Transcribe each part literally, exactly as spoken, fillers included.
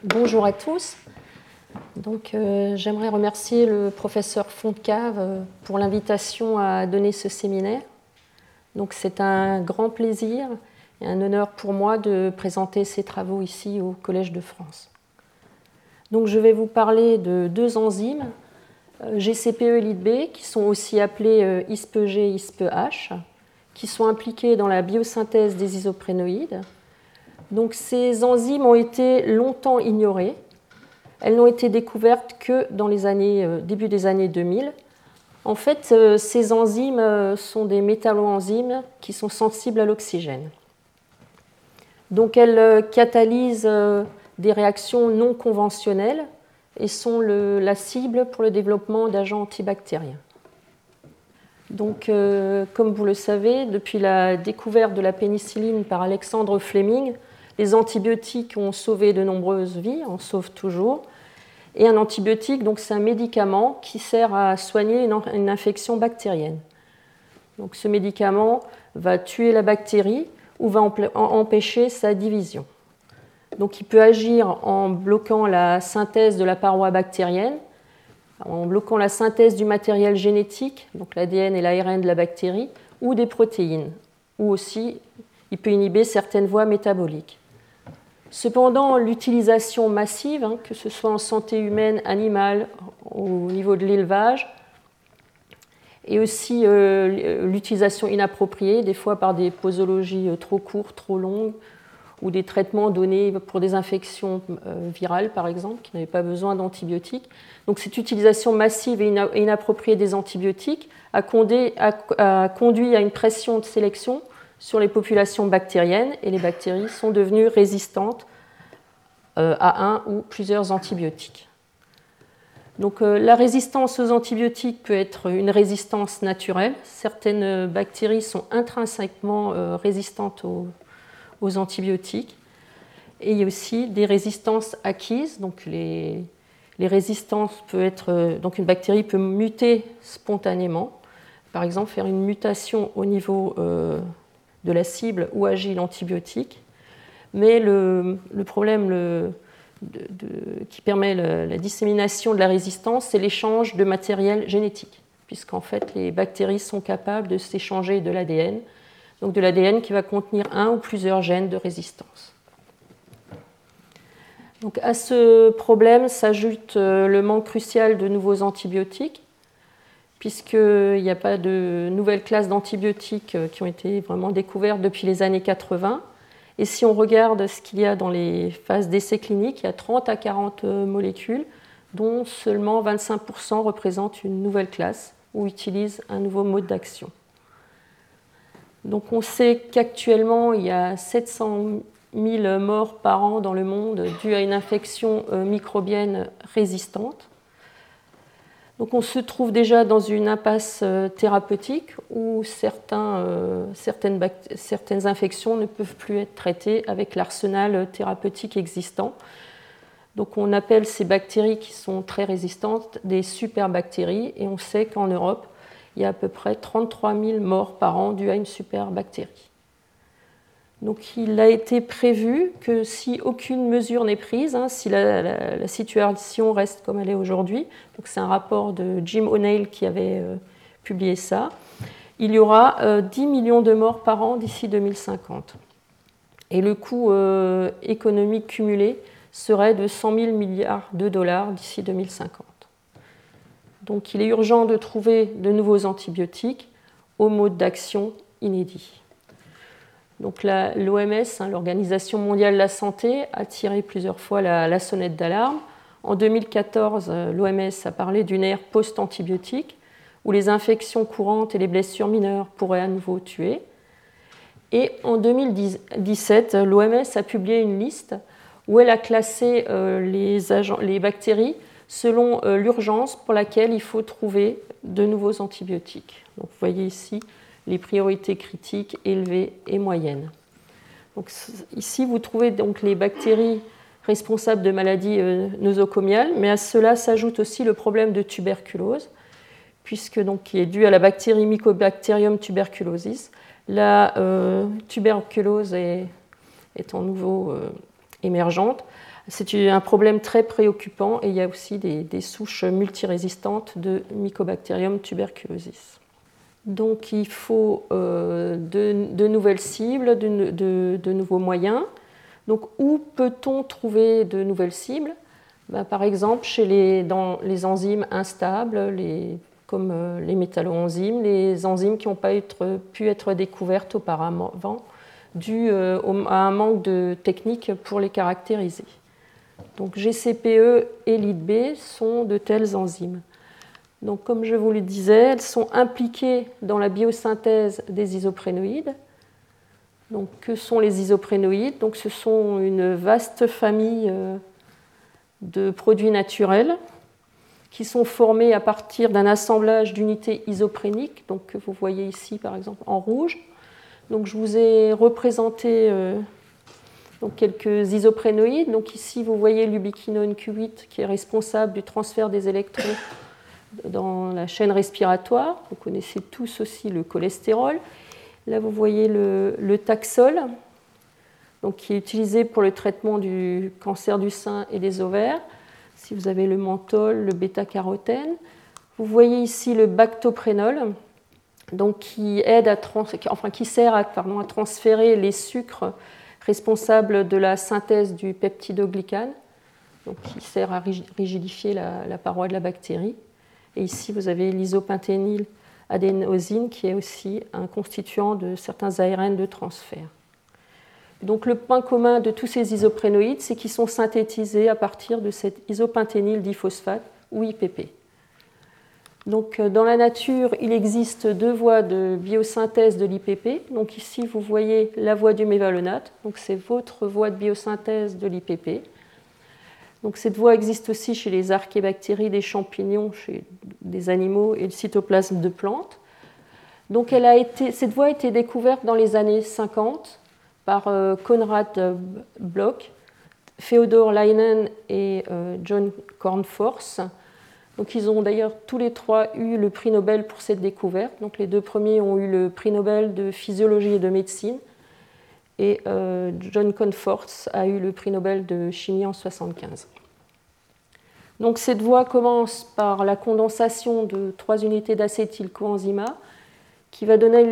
Bonjour à tous. Donc, euh, j'aimerais remercier le professeur Fontcave euh, pour l'invitation à donner ce séminaire. Donc, c'est un grand plaisir et un honneur pour moi de présenter ces travaux ici au Collège de France. Donc, je vais vous parler de deux enzymes, euh, G C P E et L I D B, qui sont aussi appelés euh, I S P E G et I S P E H, qui sont impliqués dans la biosynthèse des isoprénoïdes. Donc, ces enzymes ont été longtemps ignorées. Elles n'ont été découvertes que dans les années, euh, début des années deux mille. En fait, euh, ces enzymes euh, sont des métalloenzymes qui sont sensibles à l'oxygène. Donc, elles euh, catalysent euh, des réactions non conventionnelles et sont le, la cible pour le développement d'agents antibactériens. Donc, euh, comme vous le savez, depuis la découverte de la pénicilline par Alexandre Fleming, les antibiotiques ont sauvé de nombreuses vies, en sauvent toujours. Et un antibiotique, donc, c'est un médicament qui sert à soigner une, une infection bactérienne. Donc, ce médicament va tuer la bactérie ou va empêcher sa division. Donc, il peut agir en bloquant la synthèse de la paroi bactérienne, en bloquant la synthèse du matériel génétique, donc l'A D N et l'A R N de la bactérie, ou des protéines, ou aussi il peut inhiber certaines voies métaboliques. Cependant, l'utilisation massive, hein, que ce soit en santé humaine, animale, au niveau de l'élevage, et aussi euh, l'utilisation inappropriée, des fois par des posologies trop courtes, trop longues, ou des traitements donnés pour des infections euh, virales, par exemple, qui n'avaient pas besoin d'antibiotiques. Donc, cette utilisation massive et inappropriée des antibiotiques a conduit à une pression de sélection sur les populations bactériennes, et les bactéries sont devenues résistantes euh, à un ou plusieurs antibiotiques. Donc, euh, la résistance aux antibiotiques peut être une résistance naturelle. Certaines bactéries sont intrinsèquement euh, résistantes aux aux antibiotiques. Et il y a aussi des résistances acquises. Donc les, les résistances peuvent être, donc une bactérie peut muter spontanément, par exemple faire une mutation au niveau euh, de la cible où agit l'antibiotique. Mais le, le problème le, de, de, qui permet le, la dissémination de la résistance, c'est l'échange de matériel génétique, puisqu'en fait les bactéries sont capables de s'échanger de l'A D N, donc de l'A D N qui va contenir un ou plusieurs gènes de résistance. Donc à ce problème s'ajoute le manque crucial de nouveaux antibiotiques, puisqu'il n'y a pas de nouvelles classes d'antibiotiques qui ont été vraiment découvertes depuis les années quatre-vingts. Et si on regarde ce qu'il y a dans les phases d'essais cliniques, il y a trente à quarante molécules, dont seulement vingt-cinq pour cent représentent une nouvelle classe ou utilisent un nouveau mode d'action. Donc on sait qu'actuellement, il y a sept cent mille morts par an dans le monde dues à une infection microbienne résistante. Donc on se trouve déjà dans une impasse thérapeutique où certains, euh, certaines, bact- certaines infections ne peuvent plus être traitées avec l'arsenal thérapeutique existant. Donc on appelle ces bactéries qui sont très résistantes des superbactéries, et on sait qu'en Europe, il y a à peu près trente-trois mille morts par an dues à une superbactérie. Donc il a été prévu que si aucune mesure n'est prise, hein, si la, la, la situation reste comme elle est aujourd'hui, donc c'est un rapport de Jim O'Neill qui avait euh, publié ça, il y aura euh, dix millions de morts par an d'ici deux mille cinquante. Et le coût euh, économique cumulé serait de cent mille milliards de dollars d'ici deux mille cinquante. Donc il est urgent de trouver de nouveaux antibiotiques aux modes d'action inédits. Donc l'O M S, hein, l'Organisation mondiale de la santé, a tiré plusieurs fois la, la sonnette d'alarme. En deux mille quatorze, l'O M S a parlé d'une ère post-antibiotique où les infections courantes et les blessures mineures pourraient à nouveau tuer. Et en deux mille dix-sept, l'O M S a publié une liste où elle a classé euh, les, agents, les bactéries selon euh, l'urgence pour laquelle il faut trouver de nouveaux antibiotiques. Donc, vous voyez ici les priorités critiques, élevées et moyennes. Donc, ici, vous trouvez donc les bactéries responsables de maladies euh, nosocomiales, mais à cela s'ajoute aussi le problème de tuberculose, puisque donc, qui est dû à la bactérie Mycobacterium tuberculosis. La euh, tuberculose est, est en nouveau euh, émergente, C'est un problème très préoccupant et il y a aussi des, des souches multirésistantes de Mycobacterium tuberculosis. Donc il faut euh, de, de nouvelles cibles, de, de, de nouveaux moyens. Donc où peut-on trouver de nouvelles cibles? Ben, par exemple, chez les, dans les enzymes instables, les, comme euh, les métalloenzymes, les enzymes qui n'ont pas être, pu être découvertes auparavant, dû euh, à un manque de techniques pour les caractériser. Donc G C P E et L I D B sont de telles enzymes. Donc, comme je vous le disais, elles sont impliquées dans la biosynthèse des isoprénoïdes. Donc, que sont les isoprénoïdes? Donc, ce sont une vaste famille de produits naturels qui sont formés à partir d'un assemblage d'unités isopréniques, donc, que vous voyez ici, par exemple, en rouge. Donc, je vous ai représenté euh, donc, quelques isoprénoïdes. Donc, ici, vous voyez l'ubiquinone Q huit qui est responsable du transfert des électrons dans la chaîne respiratoire. Vous connaissez tous aussi le cholestérol. Là, vous voyez le, le Taxol, donc, qui est utilisé pour le traitement du cancer du sein et des ovaires. Si vous avez le menthol, le bêta-carotène. Vous voyez ici le Bactoprénol, donc, qui, aide à trans... enfin, qui sert à, pardon, à transférer les sucres responsables de la synthèse du peptidoglycane, donc, qui sert à rigidifier la, la paroi de la bactérie. Et ici, vous avez l'isopentényl adénosine, qui est aussi un constituant de certains A R N de transfert. Donc, le point commun de tous ces isoprénoïdes, c'est qu'ils sont synthétisés à partir de cet isopentényl diphosphate, ou I P P. Donc, dans la nature, il existe deux voies de biosynthèse de l'I P P. Donc, ici, vous voyez la voie du mévalonate. Donc, c'est votre voie de biosynthèse de l'I P P. Donc, cette voie existe aussi chez les archébactéries des champignons, chez des animaux et le cytoplasme de plantes. Donc, elle a été, cette voie a été découverte dans les années cinquante par euh, Konrad Bloch, Theodor Leinen et euh, John Cornforth. Donc, ils ont d'ailleurs tous les trois eu le prix Nobel pour cette découverte. Donc, les deux premiers ont eu le prix Nobel de physiologie et de médecine. Et euh, John Cornforth a eu le prix Nobel de chimie en mille neuf cent soixante-quinze. Donc, cette voie commence par la condensation de trois unités d'acétylcoenzymat qui va donner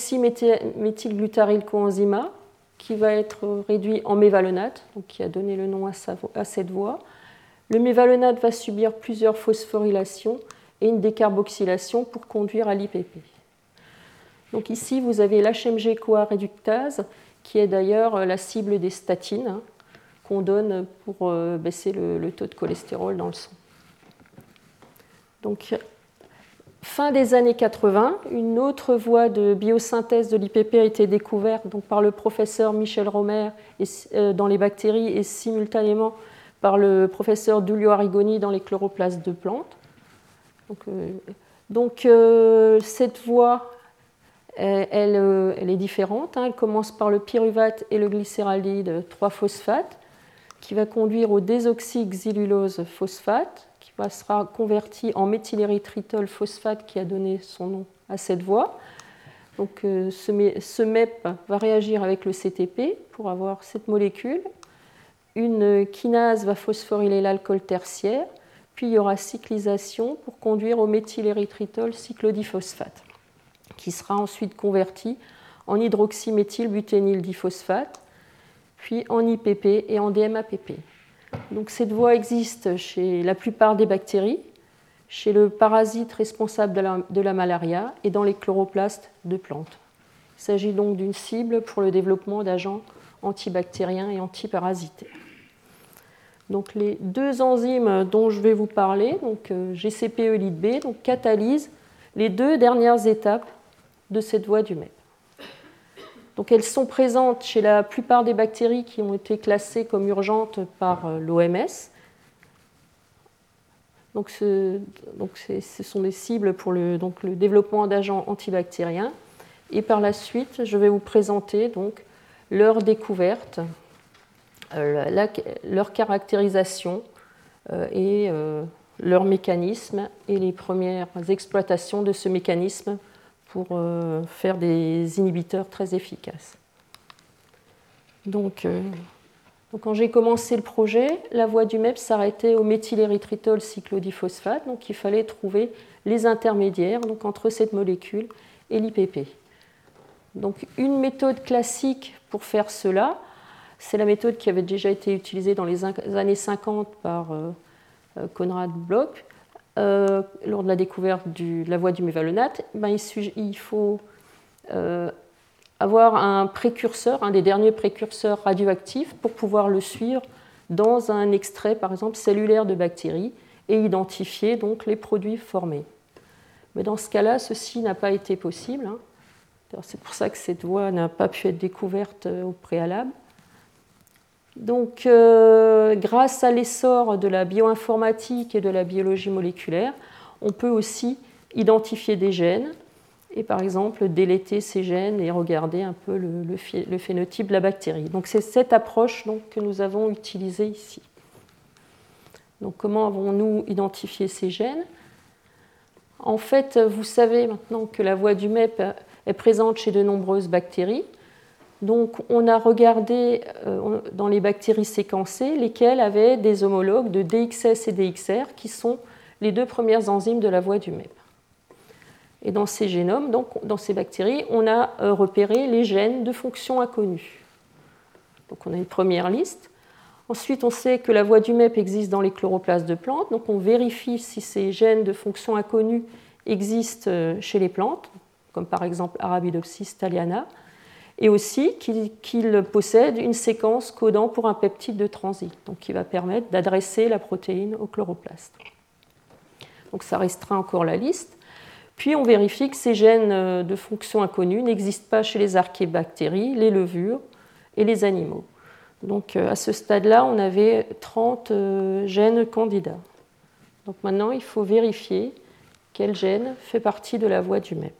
l'hydroxyméthylglutaryl-coenzymat qui va être réduit en mévalonate, donc qui a donné le nom à, sa, à cette voie. Le mévalonate va subir plusieurs phosphorylations et une décarboxylation pour conduire à l'I P P. Donc ici, vous avez l'H M G-CoA réductase, qui est d'ailleurs la cible des statines, hein, qu'on donne pour euh, baisser le, le taux de cholestérol dans le sang. Donc, fin des années quatre-vingts, une autre voie de biosynthèse de l'I P P a été découverte donc, par le professeur Michel Romer et, euh, dans les bactéries et simultanément par le professeur Giulio Arrigoni dans les chloroplastes de plantes. Donc, euh, donc euh, cette voie, elle, elle, elle est différente. Hein. Elle commence par le pyruvate et le glycéraldéhyde trois phosphate, qui va conduire au désoxyxylulose phosphate, qui va sera converti en méthylérythritol phosphate, qui a donné son nom à cette voie. Donc, euh, ce, ce M E P va réagir avec le C T P pour avoir cette molécule. Une kinase va phosphoryler l'alcool tertiaire, puis il y aura cyclisation pour conduire au méthylérythritol cyclodiphosphate, qui sera ensuite converti en hydroxyméthylbutényldiphosphate, puis en I P P et en D M A P P. Donc, cette voie existe chez la plupart des bactéries, chez le parasite responsable de la, de la malaria et dans les chloroplastes de plantes. Il s'agit donc d'une cible pour le développement d'agents antibactériens et antiparasitaires. Donc, les deux enzymes dont je vais vous parler, donc G C P E L I D B, donc, catalysent les deux dernières étapes de cette voie du M E P. Donc, elles sont présentes chez la plupart des bactéries qui ont été classées comme urgentes par l'O M S. Donc, ce, donc ce sont des cibles pour le, donc, le développement d'agents antibactériens. Et par la suite, je vais vous présenter donc, leur découverte, euh, la, leur caractérisation euh, et euh, leur mécanisme et les premières exploitations de ce mécanisme pour euh, faire des inhibiteurs très efficaces. Donc, euh, Donc, quand j'ai commencé le projet, la voie du M E P s'arrêtait au méthylérythritol cyclodiphosphate, donc il fallait trouver les intermédiaires donc, entre cette molécule et l'I P P. Donc, une méthode classique pour faire cela, c'est la méthode qui avait déjà été utilisée dans les années cinquante par euh, Konrad Bloch euh, lors de la découverte du, de la voie du mévalonate. Ben, il, il faut euh, avoir un précurseur, un des derniers précurseurs radioactifs pour pouvoir le suivre dans un extrait, par exemple, cellulaire de bactéries et identifier donc les produits formés. Mais dans ce cas-là, ceci n'a pas été possible. Hein. C'est pour ça que cette voie n'a pas pu être découverte au préalable. Donc, euh, grâce à l'essor de la bioinformatique et de la biologie moléculaire, on peut aussi identifier des gènes et, par exemple, déléter ces gènes et regarder un peu le, le, le phénotype de la bactérie. Donc, c'est cette approche donc, que nous avons utilisée ici. Donc, comment avons-nous identifié ces gènes? En fait, vous savez maintenant que la voie du M E P est présente chez de nombreuses bactéries. Donc, on a regardé euh, dans les bactéries séquencées lesquelles avaient des homologues de D X S et D X R, qui sont les deux premières enzymes de la voie du M E P. Et dans ces génomes, donc dans ces bactéries, on a euh, repéré les gènes de fonction inconnue. Donc, on a une première liste. Ensuite, on sait que la voie du M E P existe dans les chloroplastes de plantes. Donc, on vérifie si ces gènes de fonction inconnue existent chez les plantes, comme par exemple Arabidopsis thaliana, et aussi qu'il possède une séquence codant pour un peptide de transit, donc qui va permettre d'adresser la protéine au chloroplaste. Donc ça restreint encore la liste. Puis on vérifie que ces gènes de fonction inconnue n'existent pas chez les archébactéries, les levures et les animaux. Donc à ce stade-là, on avait trente gènes candidats. Donc maintenant, il faut vérifier quel gène fait partie de la voie du M E P.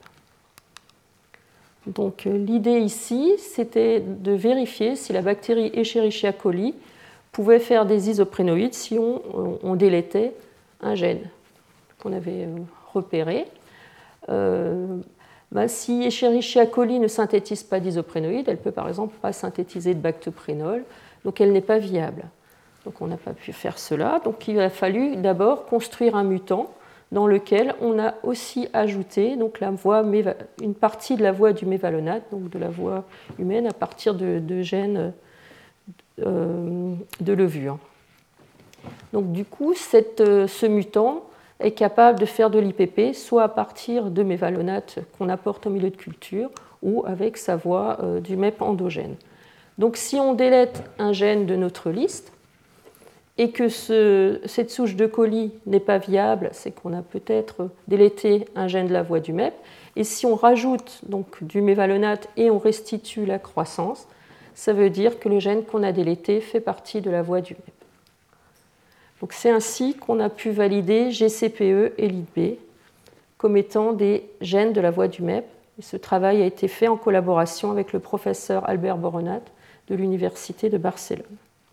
Donc, l'idée ici, c'était de vérifier si la bactérie Escherichia coli pouvait faire des isoprénoïdes si on, on délétait un gène qu'on avait repéré. Euh, ben, si Escherichia coli ne synthétise pas d'isoprénoïdes, elle peut par exemple pas synthétiser de bactoprénol, donc elle n'est pas viable. Donc on n'a pas pu faire cela. Donc il a fallu d'abord construire un mutant dans lequel on a aussi ajouté donc, la voie, une partie de la voie du mévalonate, donc de la voie humaine, à partir de, de gènes euh, de levure. Donc, du coup, cette, ce mutant est capable de faire de l'I P P, soit à partir de mévalonate qu'on apporte au milieu de culture, ou avec sa voie euh, du M E P endogène. Donc, si on délète un gène de notre liste, et que ce, cette souche de coli n'est pas viable, c'est qu'on a peut-être délété un gène de la voie du M E P. Et si on rajoute donc du mévalonate et on restitue la croissance, ça veut dire que le gène qu'on a délété fait partie de la voie du M E P. Donc c'est ainsi qu'on a pu valider G C P E et L I D B comme étant des gènes de la voie du M E P. Et ce travail a été fait en collaboration avec le professeur Albert Boronat de l'Université de Barcelone.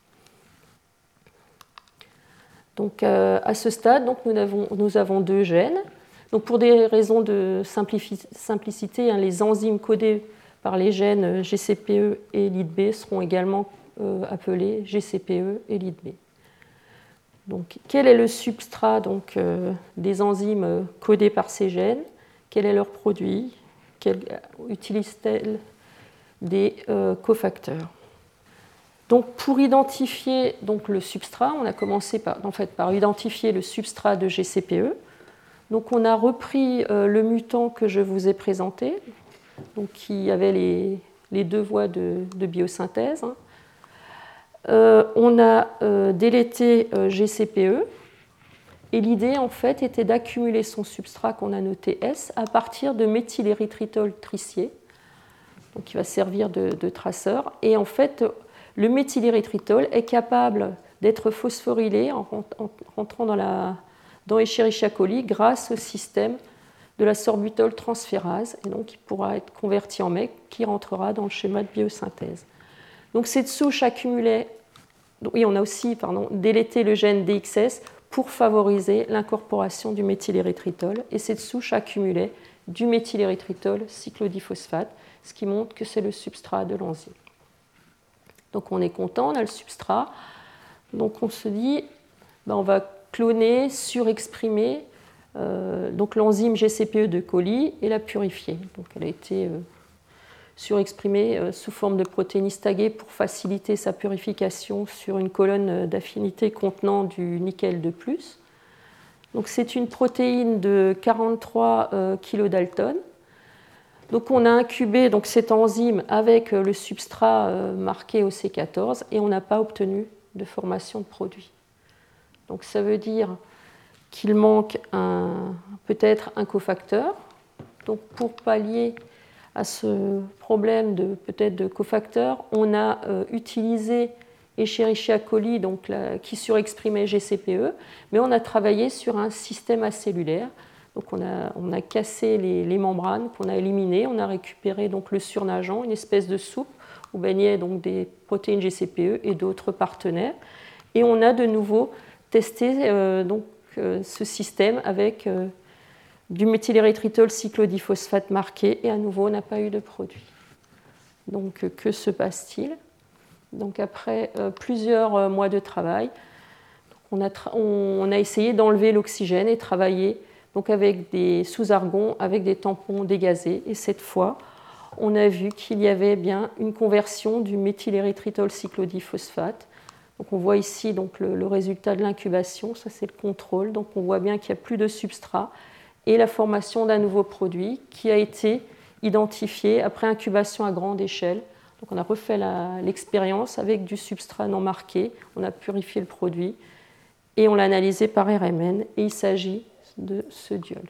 Donc, euh, à ce stade, donc, nous, avons, nous avons deux gènes. Donc, pour des raisons de simplicité, hein, les enzymes codées par les gènes G C P E et L I D B seront également euh, appelées G C P E et L I D B. Donc, quel est le substrat donc, euh, des enzymes codées par ces gènes? Quel est leur produit? Utilisent-elles des euh, cofacteurs? Donc, pour identifier donc, le substrat, on a commencé par, en fait, par identifier le substrat de G C P E. Donc, on a repris euh, le mutant que je vous ai présenté, donc, qui avait les, les deux voies de, de biosynthèse. Hein. Euh, on a euh, délété euh, G C P E, et l'idée, en fait, était d'accumuler son substrat qu'on a noté S à partir de méthylérythritol tricier, donc qui va servir de, de traceur. Et en fait, le méthylérythritol est capable d'être phosphorylé en rentrant dans, la, dans Escherichia coli grâce au système de la sorbitol transférase, et donc il pourra être converti en M E C qui rentrera dans le schéma de biosynthèse. Donc cette souche accumulait, oui, on a aussi pardon, délété le gène D X S pour favoriser l'incorporation du méthylérythritol, et cette souche accumulait du méthylérythritol cyclodiphosphate, ce qui montre que c'est le substrat de l'enzyme. Donc on est content, on a le substrat. Donc on se dit, ben on va cloner, surexprimer euh, donc l'enzyme G C P E de coli et la purifier. Donc elle a été euh, surexprimée euh, sous forme de protéine histagée pour faciliter sa purification sur une colonne d'affinité contenant du nickel de plus. Donc c'est une protéine de quarante-trois euh, kilodaltons. Donc on a incubé donc, cette enzyme avec le substrat euh, marqué O C quatorze et on n'a pas obtenu de formation de produit. Donc ça veut dire qu'il manque un, peut-être un cofacteur. Donc pour pallier à ce problème de peut-être de cofacteur, on a euh, utilisé Escherichia coli donc, la, qui surexprimait G C P E, mais on a travaillé sur un système acellulaire. Donc on a, on a cassé les, les membranes qu'on a éliminées, on a récupéré donc, le surnageant, une espèce de soupe où baignaient donc, des protéines G C P E et d'autres partenaires. Et on a de nouveau testé euh, donc, euh, ce système avec euh, du méthylérythritol cyclodiphosphate marqué et à nouveau on n'a pas eu de produit. Donc euh, que se passe-t-il? Donc après euh, plusieurs euh, mois de travail, on a, tra- on, on a essayé d'enlever l'oxygène et travailler donc avec des sous-argons, avec des tampons dégazés. Et cette fois, on a vu qu'il y avait bien une conversion du méthylérythritol cyclodiphosphate. Donc on voit ici donc, le, le résultat de l'incubation, ça c'est le contrôle. Donc on voit bien qu'il n'y a plus de substrat et la formation d'un nouveau produit qui a été identifié après incubation à grande échelle. Donc on a refait la, l'expérience avec du substrat non marqué, on a purifié le produit et on l'a analysé par R M N et il s'agit de ce diol.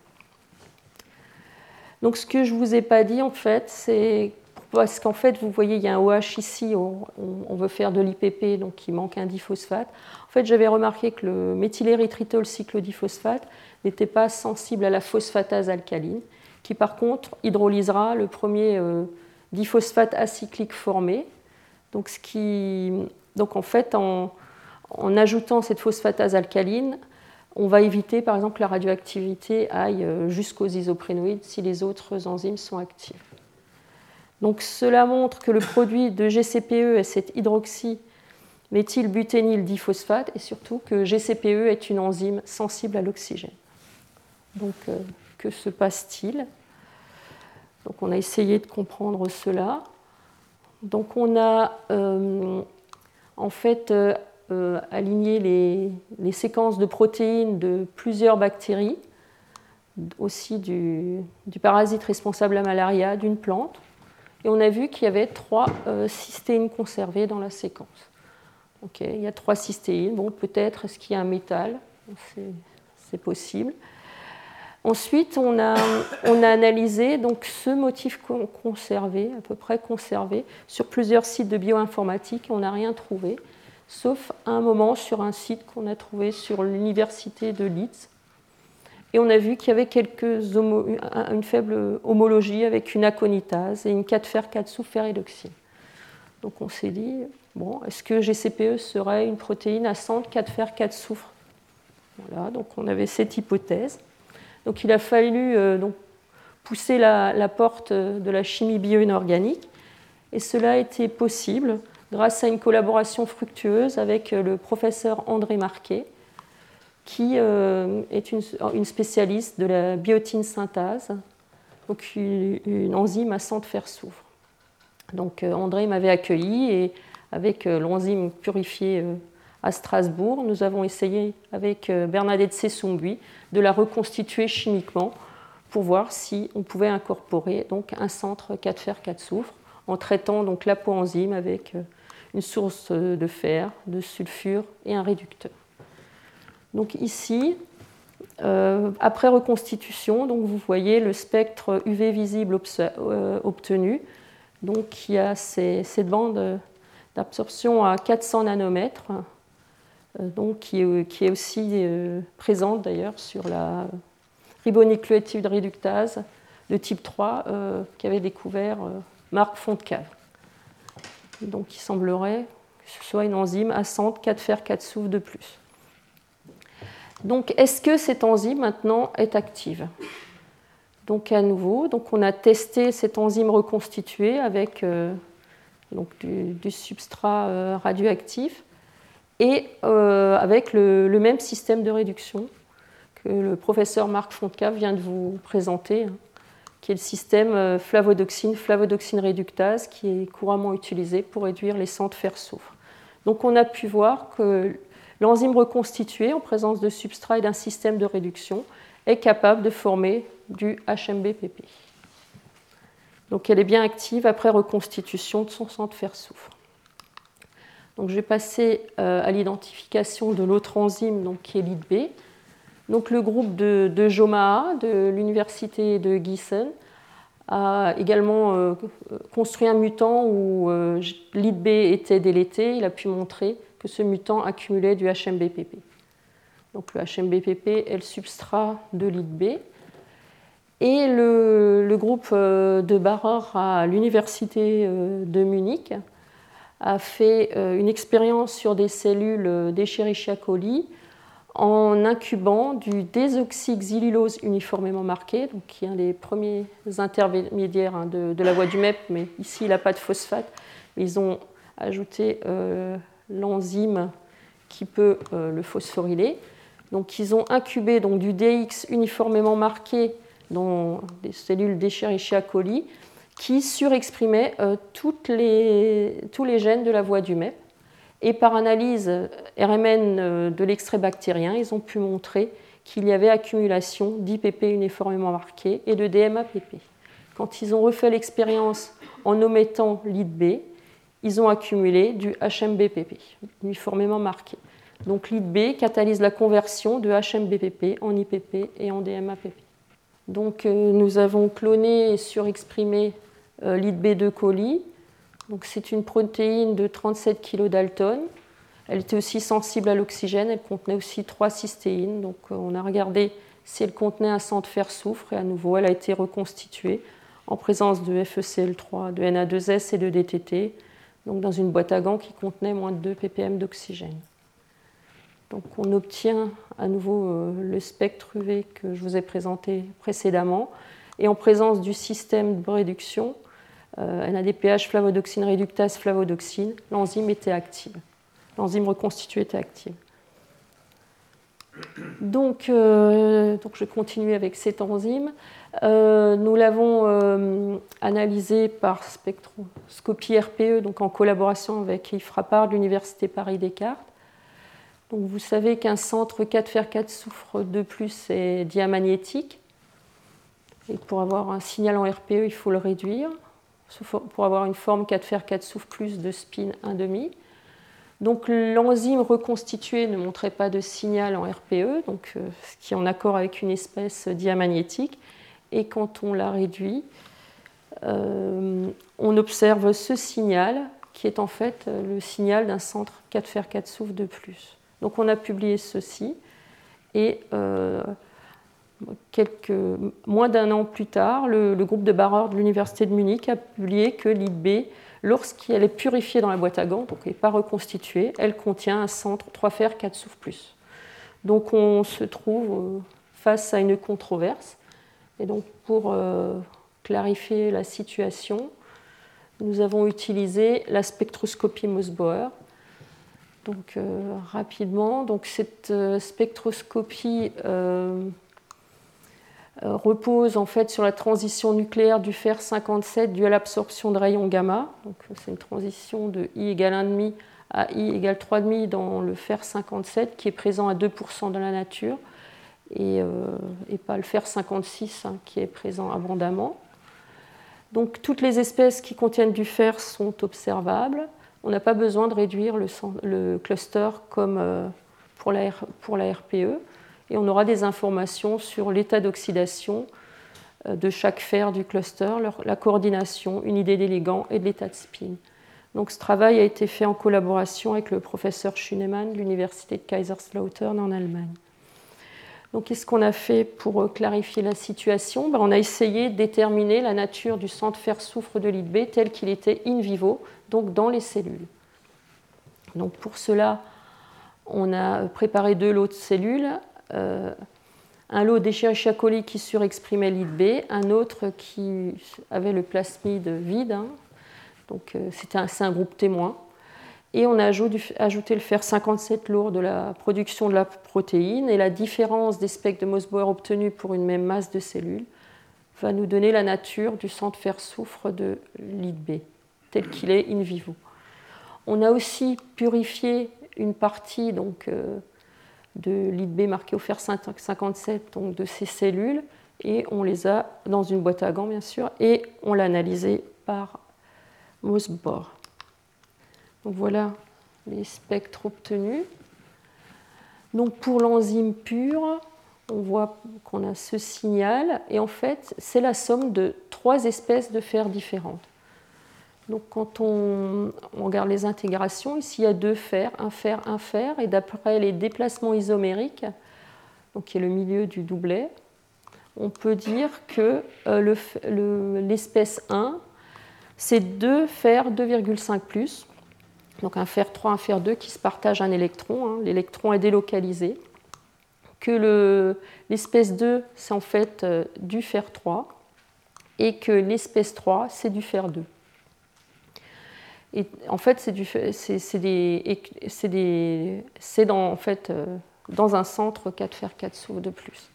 Donc ce que je ne vous ai pas dit en fait, c'est parce qu'en fait vous voyez il y a un OH ici, on, on veut faire de l'I P P donc il manque un diphosphate. En fait j'avais remarqué que le méthylérythritol cyclodiphosphate n'était pas sensible à la phosphatase alcaline, qui par contre hydrolysera le premier euh, diphosphate acyclique formé. Donc, ce qui, donc en fait en, en ajoutant cette phosphatase alcaline, on va éviter par exemple que la radioactivité aille jusqu'aux isoprénoïdes si les autres enzymes sont actives. Donc cela montre que le produit de G C P E est cet hydroxyméthylbutényl diphosphate et surtout que G C P E est une enzyme sensible à l'oxygène. Donc euh, que se passe-t-il? Donc on a essayé de comprendre cela. Donc on a euh, en fait euh, Euh, aligner les, les séquences de protéines de plusieurs bactéries, aussi du, du parasite responsable à la malaria, d'une plante. Et on a vu qu'il y avait trois euh, cystéines conservées dans la séquence. Okay, il y a trois cystéines. Bon, peut-être est-ce qu'il y a un métal? C'est, c'est possible. Ensuite, on a, on a analysé donc, ce motif conservé, à peu près conservé, sur plusieurs sites de bioinformatique. On n'a rien trouvé, sauf à un moment sur un site qu'on a trouvé sur l'université de Leeds. Et on a vu qu'il y avait quelques homo, une faible homologie avec une aconitase et une quatre fer quatre soufre ferredoxine. Donc on s'est dit, bon, est-ce que G C P E serait une protéine à centre quatre fer quatre soufre? Voilà, donc on avait cette hypothèse. Donc il a fallu euh, donc, pousser la, la porte de la chimie bio-inorganique et cela a été possible grâce à une collaboration fructueuse avec le professeur André Marquet, qui euh, est une, une spécialiste de la biotine synthase, donc une, une enzyme à centre fer-soufre. Donc euh, André m'avait accueilli et avec euh, l'enzyme purifiée euh, à Strasbourg, nous avons essayé avec euh, Bernadette Sessongui de la reconstituer chimiquement pour voir si on pouvait incorporer donc, un centre quatre fer quatre soufre en traitant donc, l'apoenzyme avec euh, une source de fer, de sulfure et un réducteur. Donc ici, euh, après reconstitution, donc vous voyez le spectre U V visible obse- euh, obtenu. Donc il y a ces, cette bande d'absorption à quatre cents nanomètres, euh, donc qui, est, qui est aussi euh, présente d'ailleurs sur la ribonucléotide réductase de type trois euh, qu'avait découvert euh, Marc Fontcave. Donc il semblerait que ce soit une enzyme à centre quatre fer quatre soufre de plus. Donc est-ce que cette enzyme maintenant est active? Donc à nouveau, donc on a testé cette enzyme reconstituée avec euh, donc du, du substrat euh, radioactif, et euh, avec le, le même système de réduction que le professeur Marc Fontcave vient de vous présenter, hein, qui est le système flavodoxine, flavodoxine réductase, qui est couramment utilisé pour réduire les centres fer-soufre. Donc on a pu voir que l'enzyme reconstituée en présence de substrat et d'un système de réduction est capable de former du H M B P P. Donc elle est bien active après reconstitution de son centre fer-soufre. Donc je vais passer à l'identification de l'autre enzyme, donc, qui est l'I D B. Donc le groupe de, de Jomaa de l'université de Gießen a également euh, construit un mutant où euh, l'I D B était délété. Il a pu montrer que ce mutant accumulait du H M B P P. Donc le H M B P P est le substrat de l'I D B. Et le, le groupe de Barer à l'université de Munich a fait une expérience sur des cellules d'Escherichia coli en incubant du désoxyxyllulose uniformément marqué, donc qui est un des premiers intermédiaires de, de la voie du M E P, mais ici il n'a pas de phosphate. Ils ont ajouté euh, l'enzyme qui peut euh, le phosphoryler. Donc ils ont incubé donc, du D X uniformément marqué dans des cellules d'Escherichia coli qui surexprimaient euh, toutes les, tous les gènes de la voie du M E P. Et par analyse R M N de l'extrait bactérien, ils ont pu montrer qu'il y avait accumulation d'I P P uniformément marqué et de D M A P P. Quand ils ont refait l'expérience en omettant l'I D B, ils ont accumulé du H M B P P uniformément marqué. Donc l'I D B catalyse la conversion de H M B P P en I P P et en D M A P P. Donc euh, nous avons cloné et surexprimé euh, l'I D B de coli. Donc, c'est une protéine de trente-sept kilodalton. Elle était aussi sensible à l'oxygène. Elle contenait aussi trois cystéines. Donc, on a regardé si elle contenait un centre fer-soufre. Et à nouveau, elle a été reconstituée en présence de F E C L trois, de N A deux S et de D T T, donc dans une boîte à gants qui contenait moins de deux ppm d'oxygène. Donc, on obtient à nouveau le spectre U V que je vous ai présenté précédemment. Et en présence du système de réduction, N A D P H, flavodoxine réductase, flavodoxine, l'enzyme était active. L'enzyme reconstituée était active. Donc, euh, donc je continue avec cette enzyme. Euh, nous l'avons euh, analysée par spectroscopie R P E, donc en collaboration avec Yves Frappard de l'Université Paris-Descartes. Donc, vous savez qu'un centre quatre fer quatre soufre de plus est diamagnétique. Et pour avoir un signal en R P E, il faut le réduire. Pour avoir une forme quatre fer quatre soufre plus de spin un demi. Donc l'enzyme reconstituée ne montrait pas de signal en R P E, donc, euh, ce qui est en accord avec une espèce diamagnétique. Et quand on la réduit, euh, on observe ce signal qui est en fait le signal d'un centre quatre fer quatre soufre de plus. Donc on a publié ceci et euh, Quelques, moins d'un an plus tard, le, le groupe de Barer de l'Université de Munich a publié que l'I D B, lorsqu'elle est purifiée dans la boîte à gants, donc elle n'est pas reconstituée, elle contient un centre trois fer quatre soufre plus. Donc on se trouve face à une controverse. Et donc pour euh, clarifier la situation, nous avons utilisé la spectroscopie Mossbauer. Donc euh, rapidement, donc cette euh, spectroscopie euh, repose en fait sur la transition nucléaire du fer cinquante-sept due à l'absorption de rayons gamma. Donc, c'est une transition de I égale un virgule cinq à I égale trois virgule cinq dans le fer cinquante-sept qui est présent à deux pour cent dans la nature et, euh, et pas le fer cinquante-six hein, qui est présent abondamment. Donc toutes les espèces qui contiennent du fer sont observables. On n'a pas besoin de réduire le, le cluster comme euh, pour, la, pour la R P E. Et on aura des informations sur l'état d'oxydation de chaque fer du cluster, leur, la coordination, une idée des ligands et de l'état de spin. Donc, ce travail a été fait en collaboration avec le professeur Schünemann de l'Université de Kaiserslautern en Allemagne. Donc, qu'est-ce qu'on a fait pour clarifier la situation? Ben, on a essayé de déterminer la nature du centre fer-soufre de l'I D B tel qu'il était in vivo, donc dans les cellules. Donc, pour cela, on a préparé deux lots de cellules. Euh, un lot d'Escherichia coli qui surexprimait l'I D B, un autre qui avait le plasmide vide, hein, Donc c'est un, un groupe témoin. Et on a ajouté le fer cinquante-sept lourd de la production de la protéine, et la différence des specs de Mossbauer obtenus pour une même masse de cellules va nous donner la nature du centre fer-soufre de L I D B, tel qu'il est in vivo. On a aussi purifié une partie donc, euh, de L I D B marquée au fer cinquante-sept, donc de ces cellules, et on les a dans une boîte à gants, bien sûr, et on l'a analysé par Mossbauer. Donc voilà les spectres obtenus. Donc pour l'enzyme pure, on voit qu'on a ce signal, et en fait, c'est la somme de trois espèces de fer différentes. Donc quand on, on regarde les intégrations, ici il y a deux fers, un fer, un fer, et d'après les déplacements isomériques, donc qui est le milieu du doublet, on peut dire que euh, le, le, l'espèce un, c'est deux fers deux virgule cinq plus, donc un fer trois, un fer deux qui se partagent un électron, hein, l'électron est délocalisé, que le, l'espèce deux, c'est en fait euh, du fer trois, et que l'espèce trois, c'est du fer deux. Et en fait, c'est, du, c'est, c'est, des, c'est, des, c'est dans, en fait, euh, dans un centre quatre fer quatre soufre de plus.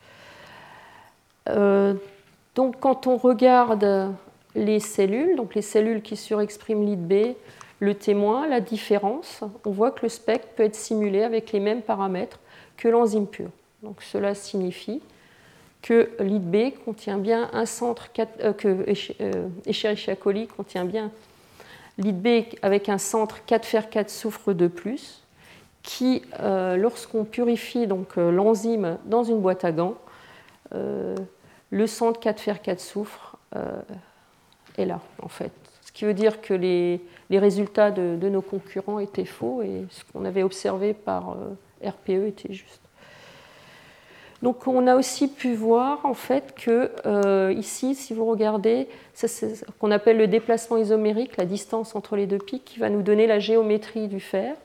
Euh, donc quand on regarde les cellules, donc les cellules qui surexpriment L I D B, le témoin, la différence, on voit que le spectre peut être simulé avec les mêmes paramètres que l'enzyme pure. Donc cela signifie que L I D B contient bien un centre, euh, que Escherichia coli contient bien L I D B avec un centre quatre fer quatre soufre de plus, qui, euh, lorsqu'on purifie donc, euh, l'enzyme dans une boîte à gants, euh, le centre quatre fer quatre soufre euh, est là, en fait. Ce qui veut dire que les, les résultats de, de nos concurrents étaient faux et ce qu'on avait observé par euh, R P E était juste. Donc on a aussi pu voir en fait que euh, ici, si vous regardez, c'est ce qu'on appelle le déplacement isomérique, la distance entre les deux pics, qui va nous donner la géométrie du fer.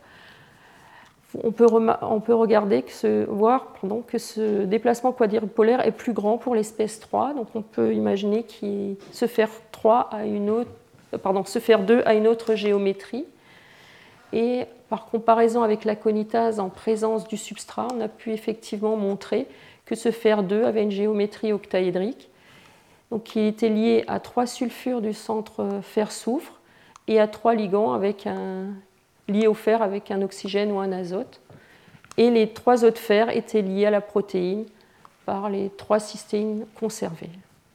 On peut, on peut regarder que ce, voir pardon, que ce déplacement quadripolaire est plus grand pour l'espèce trois, donc on peut imaginer que ce fer trois a une autre, pardon, ce fer deux a une autre géométrie. Et par comparaison avec la conitase en présence du substrat, on a pu effectivement montrer que ce fer deux avait une géométrie octaédrique, donc qui était lié à trois sulfures du centre fer-soufre et à trois ligands avec un, liés au fer avec un oxygène ou un azote. Et les trois autres fers étaient liés à la protéine par les trois cystéines conservées.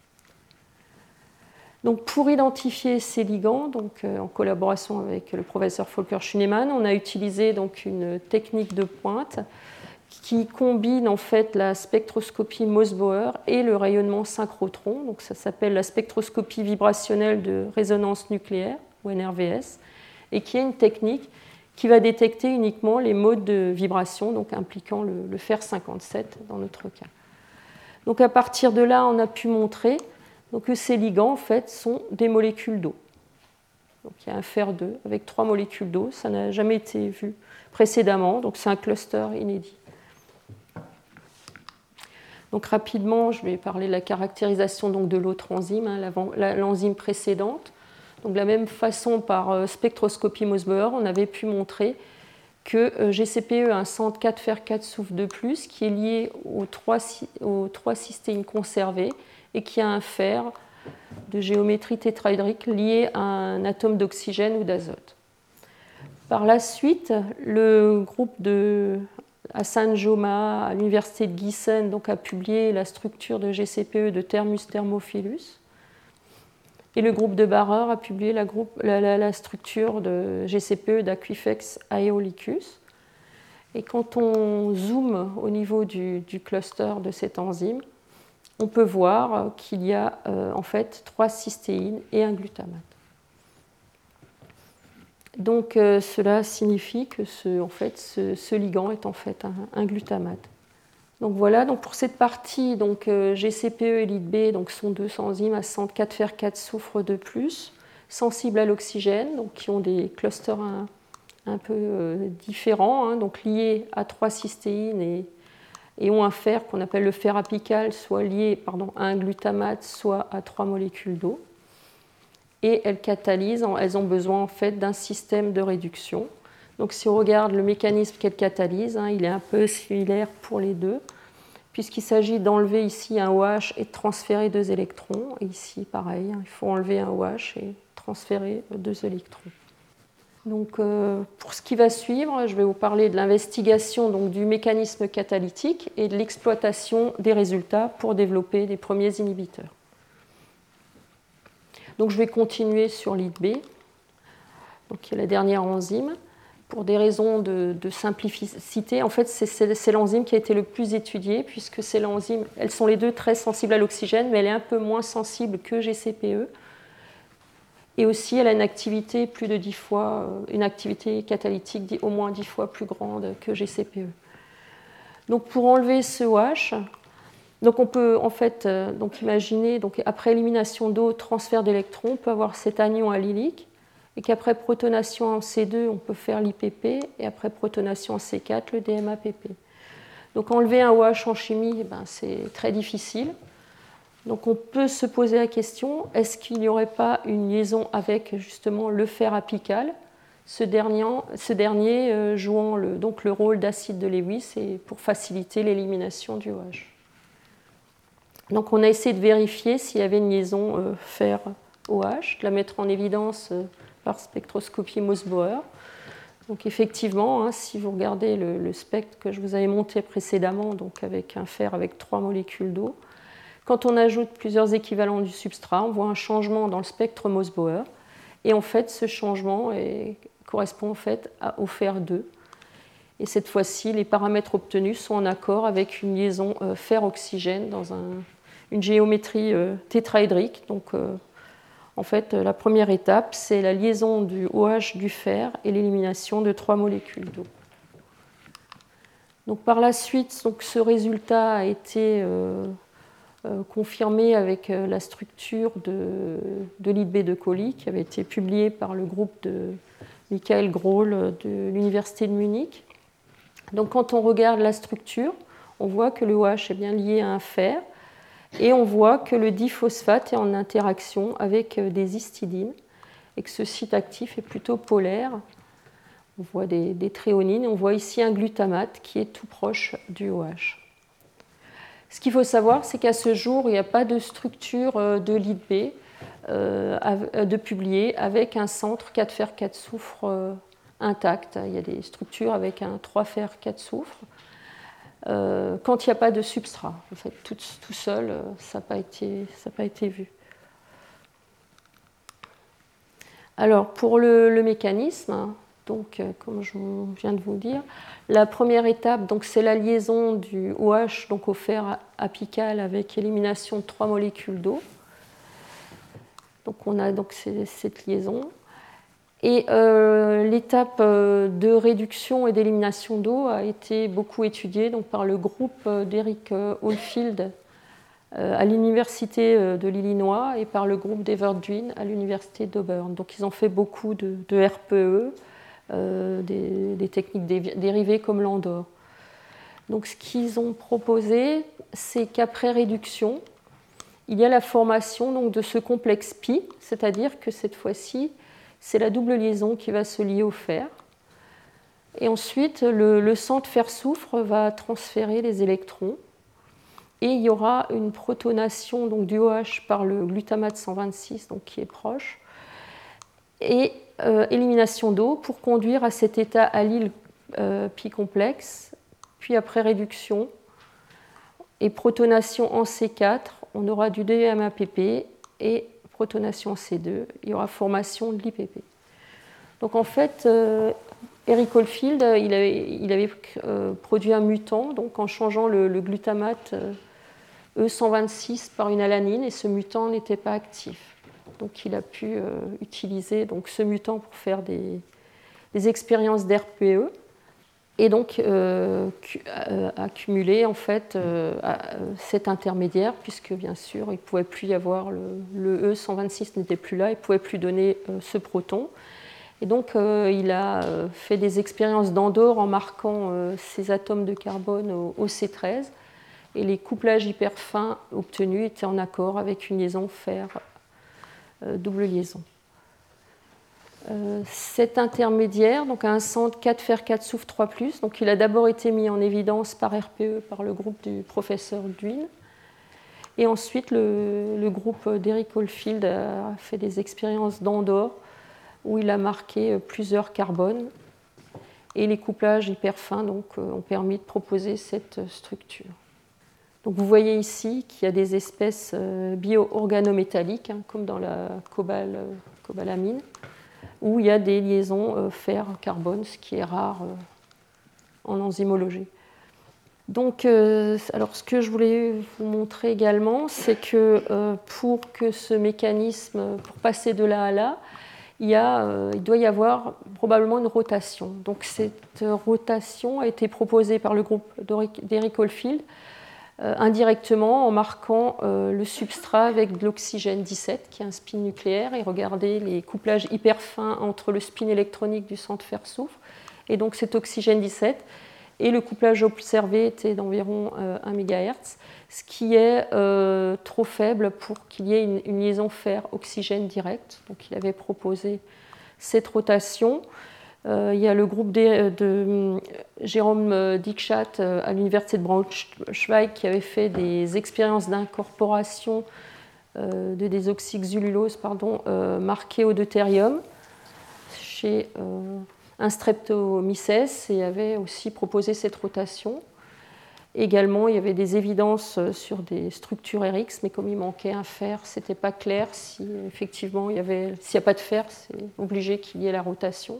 Donc pour identifier ces ligands, donc, euh, en collaboration avec le professeur Volker Schünemann, on a utilisé donc, une technique de pointe qui combine en fait la spectroscopie Mossbauer et le rayonnement synchrotron. Donc ça s'appelle la spectroscopie vibrationnelle de résonance nucléaire, ou N R V S, et qui est une technique qui va détecter uniquement les modes de vibration, donc impliquant le, le fer cinquante-sept dans notre cas. Donc à partir de là, on a pu montrer donc, que ces ligands en fait, sont des molécules d'eau. Donc il y a un fer deux avec trois molécules d'eau, ça n'a jamais été vu précédemment, donc c'est un cluster inédit. Donc rapidement, je vais parler de la caractérisation donc, de l'autre enzyme, hein, l'enzyme précédente. Donc, de la même façon, par spectroscopie Mossbauer, on avait pu montrer que G C P E a un centre quatre fer quatre soufre de plus qui est lié aux trois, aux trois cystéines conservées et qui a un fer de géométrie tétraédrique lié à un atome d'oxygène ou d'azote. Par la suite, le groupe de Hassan Joma à l'université de Gießen donc, a publié la structure de G C P E de Thermus thermophilus. Et le groupe de Barrer a publié la, groupe, la, la, la structure de G C P E d'Aquifex aeolicus. Et quand on zoome au niveau du, du cluster de cette enzyme, on peut voir qu'il y a euh, en fait trois cystéines et un glutamate. Donc euh, cela signifie que ce, en fait, ce, ce ligand est en fait un, un glutamate. Donc voilà, donc pour cette partie, donc, euh, G C P E et L I D B donc, sont deux enzymes à centre quatre fer quatre soufre de plus, sensibles à l'oxygène, donc qui ont des clusters un, un peu euh, différents, hein, donc liés à trois cystéines et, et ont un fer qu'on appelle le fer apical, soit lié pardon, à un glutamate, soit à trois molécules d'eau. et elles catalysent, elles ont besoin en fait d'un système de réduction. Donc si on regarde le mécanisme qu'elles catalysent, hein, il est un peu similaire pour les deux, puisqu'il s'agit d'enlever ici un OH et de transférer deux électrons. Et ici, pareil, hein, il faut enlever un OH et transférer deux électrons. Donc, euh, pour ce qui va suivre, je vais vous parler de l'investigation donc, du mécanisme catalytique et de l'exploitation des résultats pour développer des premiers inhibiteurs. Donc, je vais continuer sur l'I D B, donc, qui est la dernière enzyme. Pour des raisons de, de simplicité, en fait, c'est, c'est, c'est l'enzyme qui a été le plus étudiée, puisque c'est l'enzyme, elles sont les deux très sensibles à l'oxygène, mais elle est un peu moins sensible que G C P E. Et aussi, elle a une activité plus de dix fois, une activité catalytique au moins dix fois plus grande que G C P E. Donc, pour enlever ce OH, donc on peut en fait donc imaginer, donc après élimination d'eau, transfert d'électrons, on peut avoir cet anion allylique, et qu'après protonation en C deux, on peut faire l'I P P, et après protonation en C quatre, le D M A P P. Donc, enlever un OH en chimie, eh ben, c'est très difficile. Donc on peut se poser la question, est-ce qu'il n'y aurait pas une liaison avec justement le fer apical, ce dernier, ce dernier euh, jouant le, donc le rôle d'acide de Lewis et pour faciliter l'élimination du OH. Donc on a essayé de vérifier s'il y avait une liaison euh, fer-OH, de la mettre en évidence euh, par spectroscopie Mös-Bauer. Donc effectivement, hein, si vous regardez le, le spectre que je vous avais monté précédemment, donc avec un fer avec trois molécules d'eau, quand on ajoute plusieurs équivalents du substrat, on voit un changement dans le spectre Mös-Bauer. Et en fait, ce changement est, correspond en fait à, au fer deux. Et cette fois-ci, les paramètres obtenus sont en accord avec une liaison euh, fer-oxygène dans un, une géométrie euh, tétraédrique. Donc, euh, en fait, la première étape, c'est la liaison du OH du fer et l'élimination de trois molécules d'eau. Donc, par la suite, donc, ce résultat a été euh, confirmé avec la structure de, de l'I D B de Colli, qui avait été publiée par le groupe de Michael Grohl de l'Université de Munich. Donc, quand on regarde la structure, on voit que le OH est bien lié à un fer, et on voit que le diphosphate est en interaction avec des histidines, et que ce site actif est plutôt polaire. On voit des, des tréonines, on voit ici un glutamate qui est tout proche du OH. Ce qu'il faut savoir, c'est qu'à ce jour, il n'y a pas de structure de l'I D B euh, de publier avec un centre quatre fer quatre soufre euh, intact. Il y a des structures avec un trois fer quatre soufre. Euh, quand il n'y a pas de substrat, en fait, tout, tout seul, ça n'a pas été, ça n'a pas été vu. Alors, pour le, le mécanisme, donc, comme je viens de vous le dire, la première étape, donc, c'est la liaison du OH donc, au fer apical avec élimination de trois molécules d'eau. Donc, on a donc cette liaison. Et euh, l'étape de réduction et d'élimination d'eau a été beaucoup étudiée donc, par le groupe d'Eric Oldfield euh, à l'université de l'Illinois et par le groupe d'Everdeen à l'université d'Auburn. Donc, ils ont fait beaucoup de, de R P E. Euh, des, des techniques dérivées comme l'Andor. Donc, ce qu'ils ont proposé, c'est qu'après réduction, il y a la formation donc, de ce complexe pi, c'est-à-dire que cette fois-ci, c'est la double liaison qui va se lier au fer. Et ensuite, le, le centre fer-soufre va transférer les électrons. Et il y aura une protonation donc, du OH par le glutamate cent vingt-six, donc, qui est proche. Et euh, élimination d'eau pour conduire à cet état allyle euh, pi complexe. Puis après réduction et protonation en C quatre, on aura du D M A P P et protonation en C deux, il y aura formation de l'I P P. Donc en fait, euh, Eric Oldfield, il avait, il avait euh, produit un mutant donc en changeant le, le glutamate euh, E cent vingt-six par une alanine et ce mutant n'était pas actif. Donc il a pu euh, utiliser donc, ce mutant pour faire des, des expériences d'R P E et donc euh, euh, accumuler en fait euh, cet intermédiaire puisque bien sûr il ne pouvait plus y avoir le, le E cent vingt-six n'était plus là, il ne pouvait plus donner euh, ce proton. Et donc euh, il a euh, fait des expériences d'Andor en marquant euh, ces atomes de carbone au, au C treize et les couplages hyper fins obtenus étaient en accord avec une liaison fer euh, double liaison. Euh, cet intermédiaire, donc un centre quatre fer quatre soufre trois plus, donc il a d'abord été mis en évidence par R P E, par le groupe du professeur Duin. Et ensuite, le, le groupe d'Eric Oldfield a fait des expériences d'Andorre où il a marqué plusieurs carbones. Et les couplages hyper fins donc, ont permis de proposer cette structure. Donc, vous voyez ici qu'il y a des espèces bio-organométalliques, hein, comme dans la cobal, cobalamine, où il y a des liaisons euh, fer-carbone, ce qui est rare euh, en enzymologie. Donc, euh, alors ce que je voulais vous montrer également, c'est que euh, pour que ce mécanisme, pour passer de là à là, il, y a, euh, il doit y avoir probablement une rotation. Donc, cette rotation a été proposée par le groupe d'Eric Oldfield, euh, indirectement en marquant euh, le substrat avec de l'oxygène dix-sept, qui est un spin nucléaire, et regardez les couplages hyper fins entre le spin électronique du centre fer-soufre et donc cet oxygène dix-sept. Et le couplage observé était d'environ euh, un mégahertz, ce qui est euh, trop faible pour qu'il y ait une, une liaison fer-oxygène directe. Donc il avait proposé cette rotation. Euh, il y a le groupe de, de Jérôme Dikshat euh, à l'université de Braunschweig qui avait fait des expériences d'incorporation euh, de désoxyxululose pardon, euh, marquées au deutérium chez euh, un streptomyces et avait aussi proposé cette rotation. Également, il y avait des évidences sur des structures R X, mais comme il manquait un fer, ce n'était pas clair si effectivement il y avait, s'il n'y a pas de fer, c'est obligé qu'il y ait la rotation.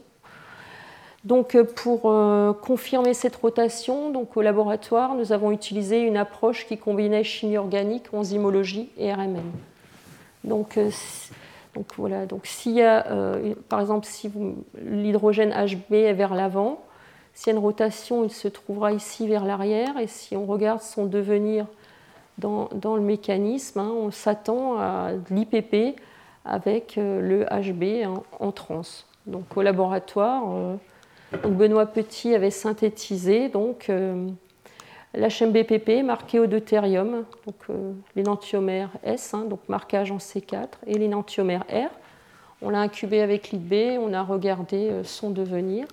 Donc, pour euh, confirmer cette rotation, donc, au laboratoire, nous avons utilisé une approche qui combinait chimie organique, enzymologie et R M M. Donc, euh, donc voilà. Donc, s'il y a, euh, par exemple, si l'hydrogène H B est vers l'avant, s'il y a une rotation, il se trouvera ici vers l'arrière. Et si on regarde son devenir dans, dans le mécanisme, hein, on s'attend à l'I P P avec euh, le H B hein, en trans. Donc, au laboratoire. Euh, Donc Benoît Petit avait synthétisé donc, euh, l'H M B P P marqué au deutérium, donc euh, l'énantiomère S, hein, donc marquage en C quatre, et l'énantiomère R. On l'a incubé avec l'I B, on a regardé euh, son devenir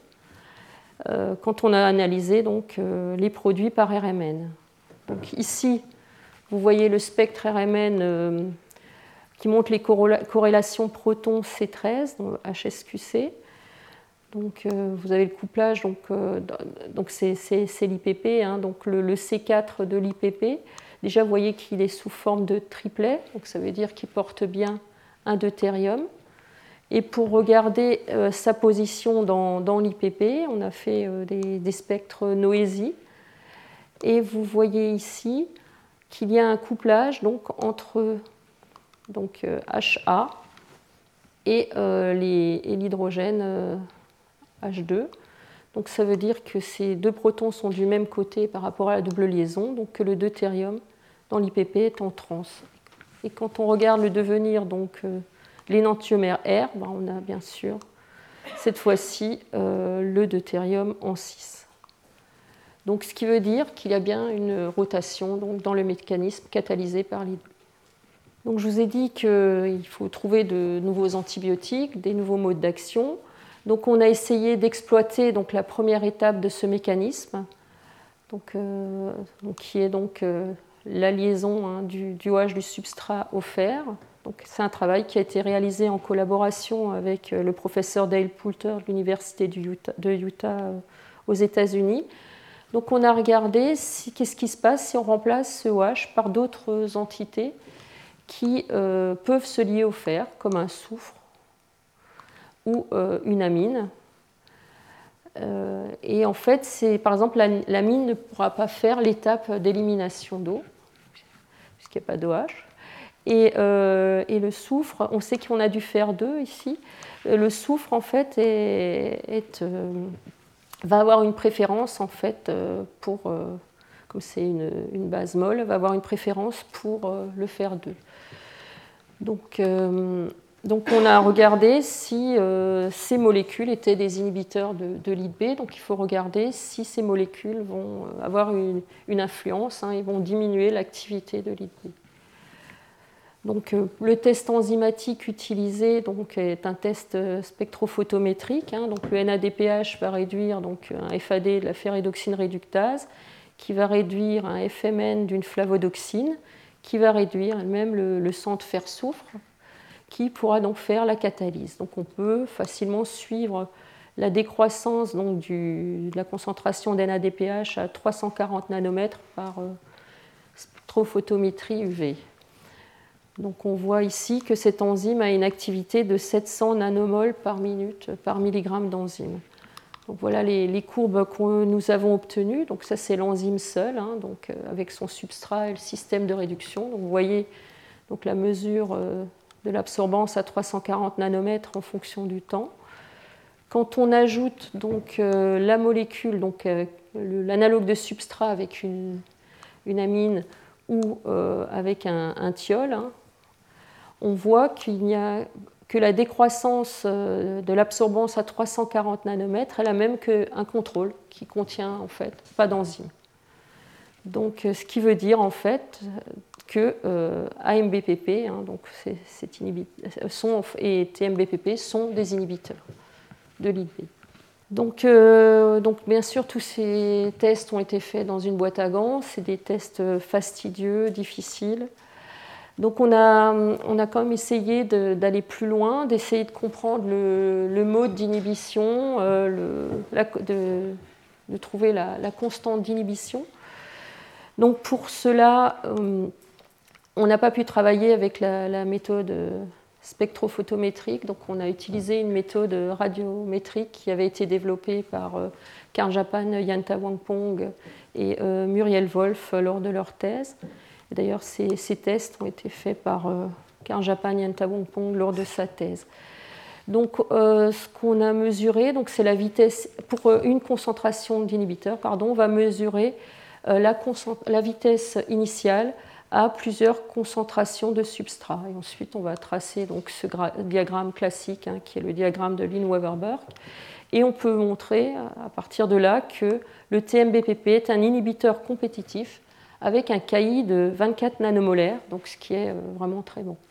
euh, quand on a analysé donc, euh, les produits par R M N. Donc ici, vous voyez le spectre R M N euh, qui montre les corrélations proton C treize, donc H S Q C. Donc, euh, vous avez le couplage, donc, euh, donc c'est, c'est, c'est l'I P P, hein, donc le, le C quatre de l'I P P. Déjà, vous voyez qu'il est sous forme de triplet, donc ça veut dire qu'il porte bien un deutérium. Et pour regarder euh, sa position dans, dans l'I P P, on a fait euh, des, des spectres noisy. Et vous voyez ici qu'il y a un couplage donc, entre donc, euh, H A et, euh, les, et l'hydrogène euh, H deux. Donc ça veut dire que ces deux protons sont du même côté par rapport à la double liaison, donc que le deutérium dans l'I P P est en trans. Et quand on regarde le devenir, donc euh, l'énantiomère R, ben on a bien sûr cette fois-ci euh, le deutérium en cis. Donc ce qui veut dire qu'il y a bien une rotation donc, dans le mécanisme catalysé par l'I D. Donc je vous ai dit qu'il faut trouver de nouveaux antibiotiques, des nouveaux modes d'action. Donc, on a essayé d'exploiter donc, la première étape de ce mécanisme, donc, euh, donc, qui est donc, euh, la liaison hein, du, du OH du substrat au fer. Donc, c'est un travail qui a été réalisé en collaboration avec euh, le professeur Dale Poulter de l'Université de Utah, de Utah euh, aux États-Unis. Donc, on a regardé si, qu'est-ce qui se passe si on remplace ce OH par d'autres entités qui euh, peuvent se lier au fer, comme un soufre ou euh, une amine. Euh, et en fait, c'est, par exemple, l'amine ne pourra pas faire l'étape d'élimination d'eau, puisqu'il n'y a pas d'OH. Et, euh, et le soufre, on sait qu'on a du fer deux ici. Le soufre, en fait, est, est, euh, va avoir une préférence, en fait, pour, euh, comme c'est une, une base molle, va avoir une préférence pour euh, le fer deux. Donc, euh, Donc on a regardé si euh, ces molécules étaient des inhibiteurs de, de l'I D B. Donc il faut regarder si ces molécules vont avoir une, une influence, hein, et vont diminuer l'activité de l'I D B. Donc, euh, le test enzymatique utilisé donc, est un test spectrophotométrique. Hein, donc, le N A D P H va réduire donc, un F A D de la ferridoxine réductase, qui va réduire un F M N d'une flavodoxine, qui va réduire elle-même le, le centre fer-soufre, qui pourra donc faire la catalyse. Donc, on peut facilement suivre la décroissance donc, du, de la concentration d'N A D P H à trois cent quarante nanomètres par euh, spectrophotométrie U V. Donc on voit ici que cette enzyme a une activité de sept cents nanomoles par minute par milligramme d'enzyme. Donc voilà les, les courbes que nous avons obtenues. Donc ça c'est l'enzyme seule, hein, donc, euh, avec son substrat et le système de réduction. Donc vous voyez donc, la mesure euh, de l'absorbance à trois cent quarante nanomètres en fonction du temps. Quand on ajoute donc, euh, la molécule, donc, euh, l'analogue de substrat avec une, une amine ou euh, avec un, un thiol, hein, on voit qu'il n'y a que la décroissance de l'absorbance à trois cent quarante nanomètres est la même qu'un contrôle qui contient en fait pas d'enzyme. Donc, ce qui veut dire en fait que euh, A M B P P hein, donc c'est, c'est sont, et T M B P P sont des inhibiteurs de l'I D B. Donc, euh, donc, bien sûr, tous ces tests ont été faits dans une boîte à gants. C'est des tests fastidieux, difficiles. Donc on a, on a quand même essayé de, d'aller plus loin, d'essayer de comprendre le, le mode d'inhibition, euh, le, la, de, de trouver la, la constante d'inhibition. Donc pour cela, euh, on n'a pas pu travailler avec la, la méthode spectrophotométrique, donc on a utilisé une méthode radiométrique qui avait été développée par euh, Karl Japan, Yanta Wangpong et euh, Muriel Wolf lors de leur thèse. D'ailleurs, ces, ces tests ont été faits par euh, Karl Japan Yanta Wangpong lors de sa thèse. Donc, euh, ce qu'on a mesuré, donc, c'est la vitesse, pour euh, une concentration d'inhibiteur, pardon, on va mesurer euh, la, la vitesse initiale à plusieurs concentrations de substrat. Et ensuite, on va tracer donc, ce diagramme classique, hein, qui est le diagramme de Lin-Weverberg. Et on peut montrer, à partir de là, que le T M B P P est un inhibiteur compétitif avec un K I de vingt-quatre nanomolaires, donc ce qui est vraiment très bon.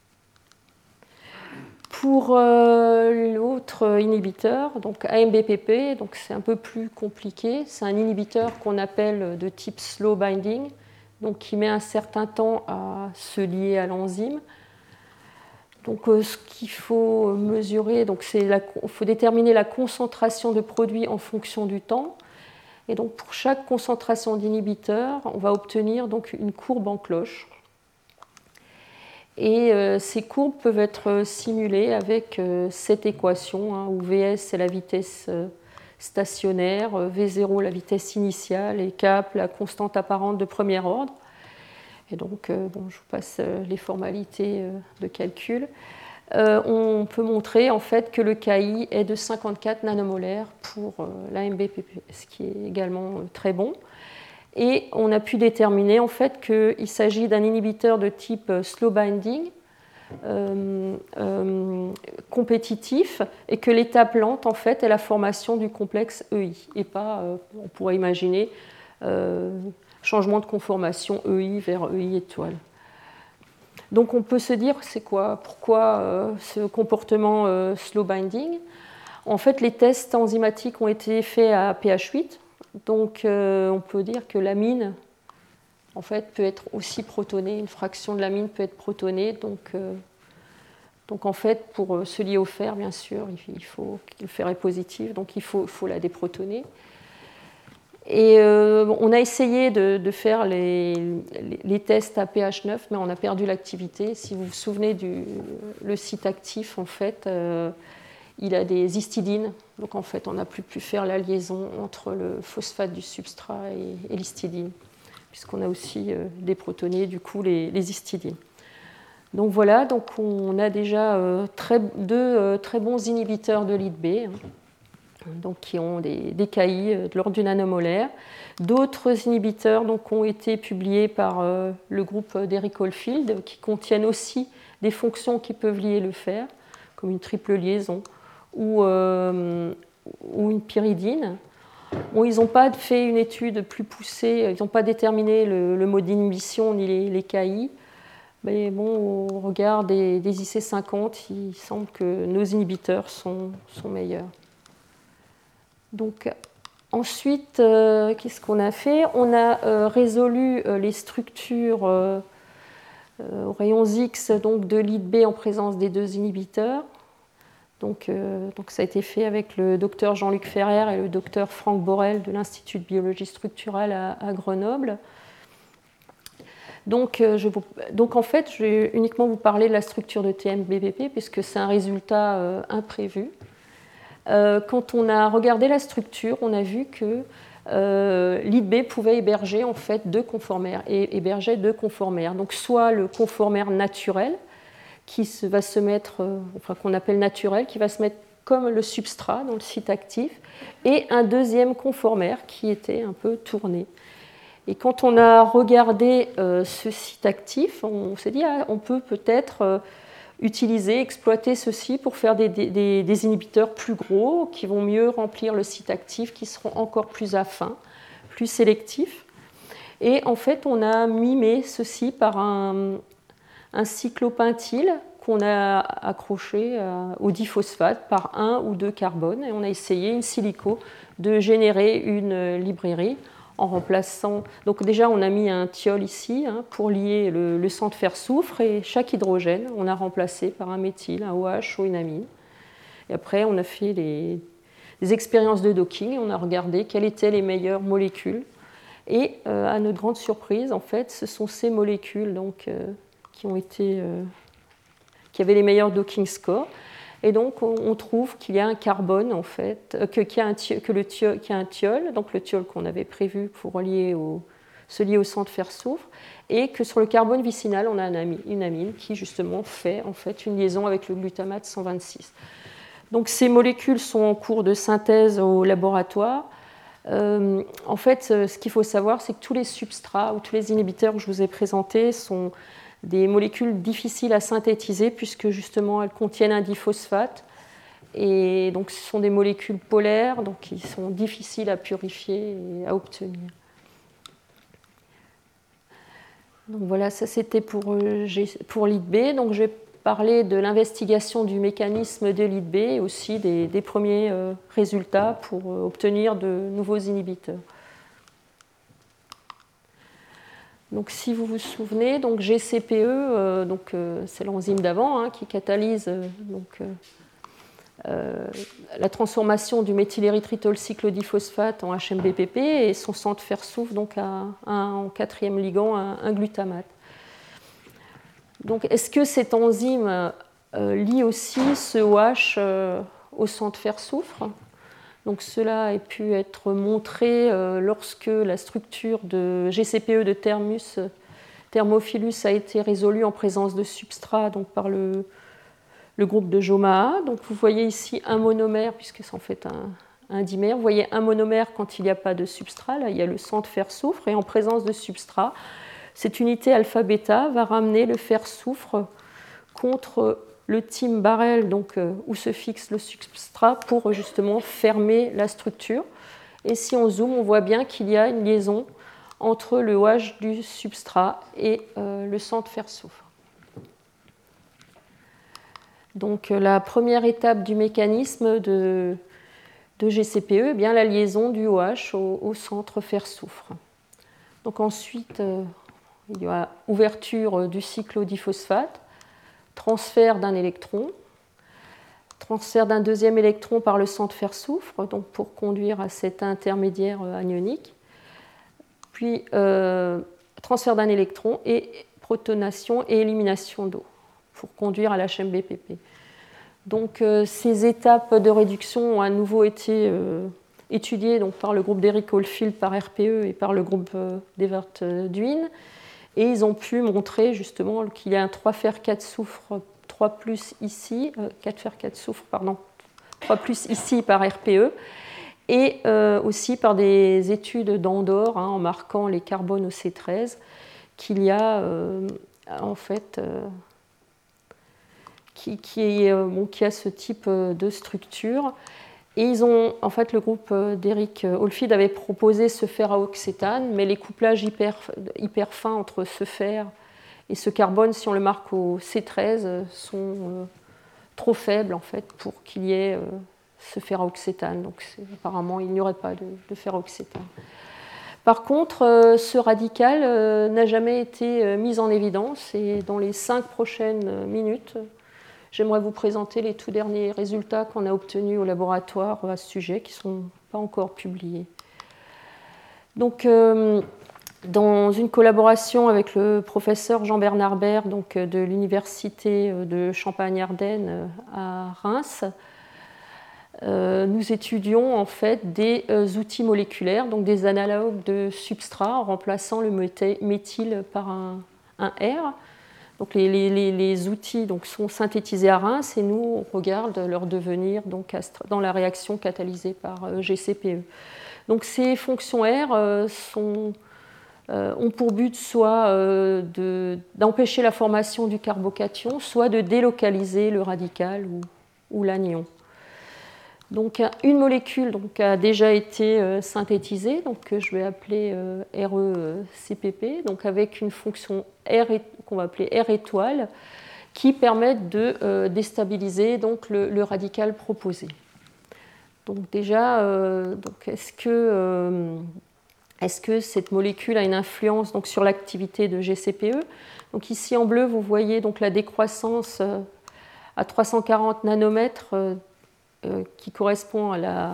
Pour euh, l'autre inhibiteur, donc A M B P P, donc c'est un peu plus compliqué. C'est un inhibiteur qu'on appelle de type slow binding, donc qui met un certain temps à se lier à l'enzyme. Donc, euh, ce qu'il faut mesurer, donc c'est la, il faut déterminer la concentration de produit en fonction du temps. Et donc, pour chaque concentration d'inhibiteur, on va obtenir donc une courbe en cloche. Et euh, ces courbes peuvent être simulées avec euh, cette équation, hein, où V S c'est la vitesse euh, stationnaire, V zéro la vitesse initiale et K la constante apparente de premier ordre. Et donc, euh, bon, je vous passe euh, les formalités euh, de calcul. Euh, on peut montrer en fait que le K I est de cinquante-quatre nanomolaires pour euh, l'A M B P P, ce qui est également euh, très bon. Et on a pu déterminer en fait qu'il s'agit d'un inhibiteur de type slow binding euh, euh, compétitif et que l'étape lente en fait est la formation du complexe E I et pas, euh, on pourrait imaginer, euh, changement de conformation E I vers E I étoile. Donc on peut se dire, c'est quoi, pourquoi euh, ce comportement euh, slow binding? En fait, les tests enzymatiques ont été faits à pH huit, donc euh, on peut dire que l'amine en fait, peut être aussi protonée, une fraction de l'amine peut être protonée, donc, euh, donc en fait, pour se lier au fer, bien sûr, il faut, le fer est positif, donc il faut, faut la déprotoner. Et euh, on a essayé de, de faire les, les, les tests à pH neuf, mais on a perdu l'activité. Si vous vous souvenez du le site actif, en fait, euh, il a des histidines. Donc en fait, on n'a plus pu faire la liaison entre le phosphate du substrat et, et l'histidine, puisqu'on a aussi euh, déprotoné du coup les, les histidines. Donc voilà, donc on a déjà euh, très, deux euh, très bons inhibiteurs de l'I D B. Hein. Donc, qui ont des, des K I de l'ordre du nanomolaire. D'autres inhibiteurs donc, ont été publiés par euh, le groupe d'Eric Oldfield, qui contiennent aussi des fonctions qui peuvent lier le fer, comme une triple liaison ou, euh, ou une pyridine. Bon, ils n'ont pas fait une étude plus poussée, ils n'ont pas déterminé le, le mode d'inhibition ni les, les K I. Mais bon, au regard des, des I C cinquante, il semble que nos inhibiteurs sont, sont meilleurs. Donc, ensuite, euh, qu'est-ce qu'on a fait? On a euh, résolu euh, les structures euh, euh, aux rayons X donc, de l'I D B en présence des deux inhibiteurs. Donc, euh, donc ça a été fait avec le docteur Jean-Luc Ferrer et le docteur Franck Borel de l'Institut de biologie structurale à, à Grenoble. Donc, euh, je vous, donc, en fait, je vais uniquement vous parler de la structure de T M B P P, puisque c'est un résultat euh, imprévu. Euh, quand on a regardé la structure, on a vu que euh, l'I D B pouvait héberger en fait deux conformères, et hébergeait deux conformères. Donc, soit le conformère naturel, qui se, va se mettre, euh, enfin qu'on appelle naturel, qui va se mettre comme le substrat dans le site actif, et un deuxième conformère qui était un peu tourné. Et quand on a regardé euh, ce site actif, on, on s'est dit ah, on peut peut-être euh, utiliser, exploiter ceci pour faire des, des, des inhibiteurs plus gros, qui vont mieux remplir le site actif, qui seront encore plus affins, plus sélectifs. Et en fait, on a mimé ceci par un, un cyclopentyl qu'on a accroché euh, au diphosphate par un ou deux carbones. Et on a essayé, in silico, de générer une librairie en remplaçant. Donc déjà, on a mis un thiol ici hein, pour lier le, le centre fer-soufre, et chaque hydrogène, on a remplacé par un méthyle, un OH ou une amine. Et après, on a fait les, les expériences de docking, et on a regardé quelles étaient les meilleures molécules. Et euh, à notre grande surprise, en fait, ce sont ces molécules donc, euh, qui ont été, euh, qui avaient les meilleurs docking scores. Et donc, on trouve qu'il y a un carbone, en fait, que, qu'il y a un thiol, que le thiol, qu'il y a un thiol, donc le thiol qu'on avait prévu pour lier au, se lier au centre fer-soufre, et que sur le carbone vicinal, on a un amine, une amine qui, justement, fait en fait une liaison avec le glutamate cent vingt-six. Donc, ces molécules sont en cours de synthèse au laboratoire. Euh, en fait, ce qu'il faut savoir, c'est que tous les substrats ou tous les inhibiteurs que je vous ai présentés sont des molécules difficiles à synthétiser puisque justement elles contiennent un diphosphate, et donc ce sont des molécules polaires, donc qui sont difficiles à purifier et à obtenir. Donc voilà, ça c'était pour, pour l'I D B. Donc je vais parler de l'investigation du mécanisme de l'I D B et aussi des, des premiers euh, résultats pour euh, obtenir de nouveaux inhibiteurs. Donc, si vous vous souvenez, donc G C P E, euh, donc, euh, c'est l'enzyme d'avant hein, qui catalyse euh, donc, euh, euh, la transformation du méthylérythritol cyclodiphosphate en H M B P P, et son centre fer-soufre donc à un, en quatrième ligand un, un glutamate. Donc, est-ce que cette enzyme euh, lie aussi ce OH euh, au centre fer-soufre? Donc cela a pu être montré euh, lorsque la structure de G C P E de Thermus, Thermophilus a été résolue en présence de substrat donc par le, le groupe de Jomaa. Donc vous voyez ici un monomère, puisque c'est en fait un, un dimère. Vous voyez un monomère quand il n'y a pas de substrat. Là, il y a le centre fer-soufre, et en présence de substrat, cette unité alpha-bêta va ramener le fer-soufre contre le thym Barrel, donc, euh, où se fixe le substrat pour justement fermer la structure. Et si on zoome, on voit bien qu'il y a une liaison entre le OH du substrat et euh, le centre fer-soufre. Donc euh, la première étape du mécanisme de, de G C P E, eh bien la liaison du OH au, au centre fer-soufre. Donc ensuite, euh, il y a ouverture du cyclodiphosphate, transfert d'un électron, transfert d'un deuxième électron par le centre fer-soufre, donc pour conduire à cet intermédiaire anionique, puis euh, transfert d'un électron et protonation et élimination d'eau pour conduire à l'H M B P P. Donc euh, ces étapes de réduction ont à nouveau été euh, étudiées donc, par le groupe d'Eric Oldfield par R P E et par le groupe euh, d'Evert-Duin. Et ils ont pu montrer justement qu'il y a un trois fer quatre soufre trois plus ici, euh, quatre fer quatre soufre, pardon, trois plus ici par R P E, et euh, aussi par des études d'Andorre, hein, en marquant les carbones au C treize, qu'il y a euh, en fait euh, qui, qui, est, euh, bon, qui a ce type de structure. Et ils ont, en fait, le groupe d'Eric Oldfield avait proposé ce fer à oxétane, mais les couplages hyper, hyper fins entre ce fer Et ce carbone, si on le marque au C treize, sont euh, trop faibles en fait, pour qu'il y ait euh, ce ferroxétane. Donc apparemment, il n'y aurait pas de, de ferroxétane. Par contre, euh, ce radical euh, n'a jamais été euh, mis en évidence et dans les cinq prochaines minutes, j'aimerais vous présenter les tout derniers résultats qu'on a obtenus au laboratoire à ce sujet, qui ne sont pas encore publiés. Donc, euh, dans une collaboration avec le professeur Jean-Bernard Baird, donc, de l'Université de Champagne-Ardenne à Reims, euh, nous étudions en fait des euh, outils moléculaires, donc des analogues de substrat, en remplaçant le méthyle par un, un R. Donc les, les, les outils donc, sont synthétisés à Reims et nous, on regarde leur devenir donc, dans la réaction catalysée par G C P E. Donc ces fonctions R euh, sont, euh, ont pour but soit euh, de, d'empêcher la formation du carbocation, soit de délocaliser le radical ou, ou l'anion. Donc une molécule donc, a déjà été euh, synthétisée, donc, que je vais appeler euh, R E C P P, donc avec une fonction R qu'on va appeler R étoile, qui permettent de euh, déstabiliser donc, le, le radical proposé. Donc déjà, euh, donc est-ce que, euh, est-ce que cette molécule a une influence donc, sur l'activité de G C P E? Donc ici en bleu, vous voyez donc, la décroissance euh, à trois cent quarante nanomètres euh, euh, qui correspond à la,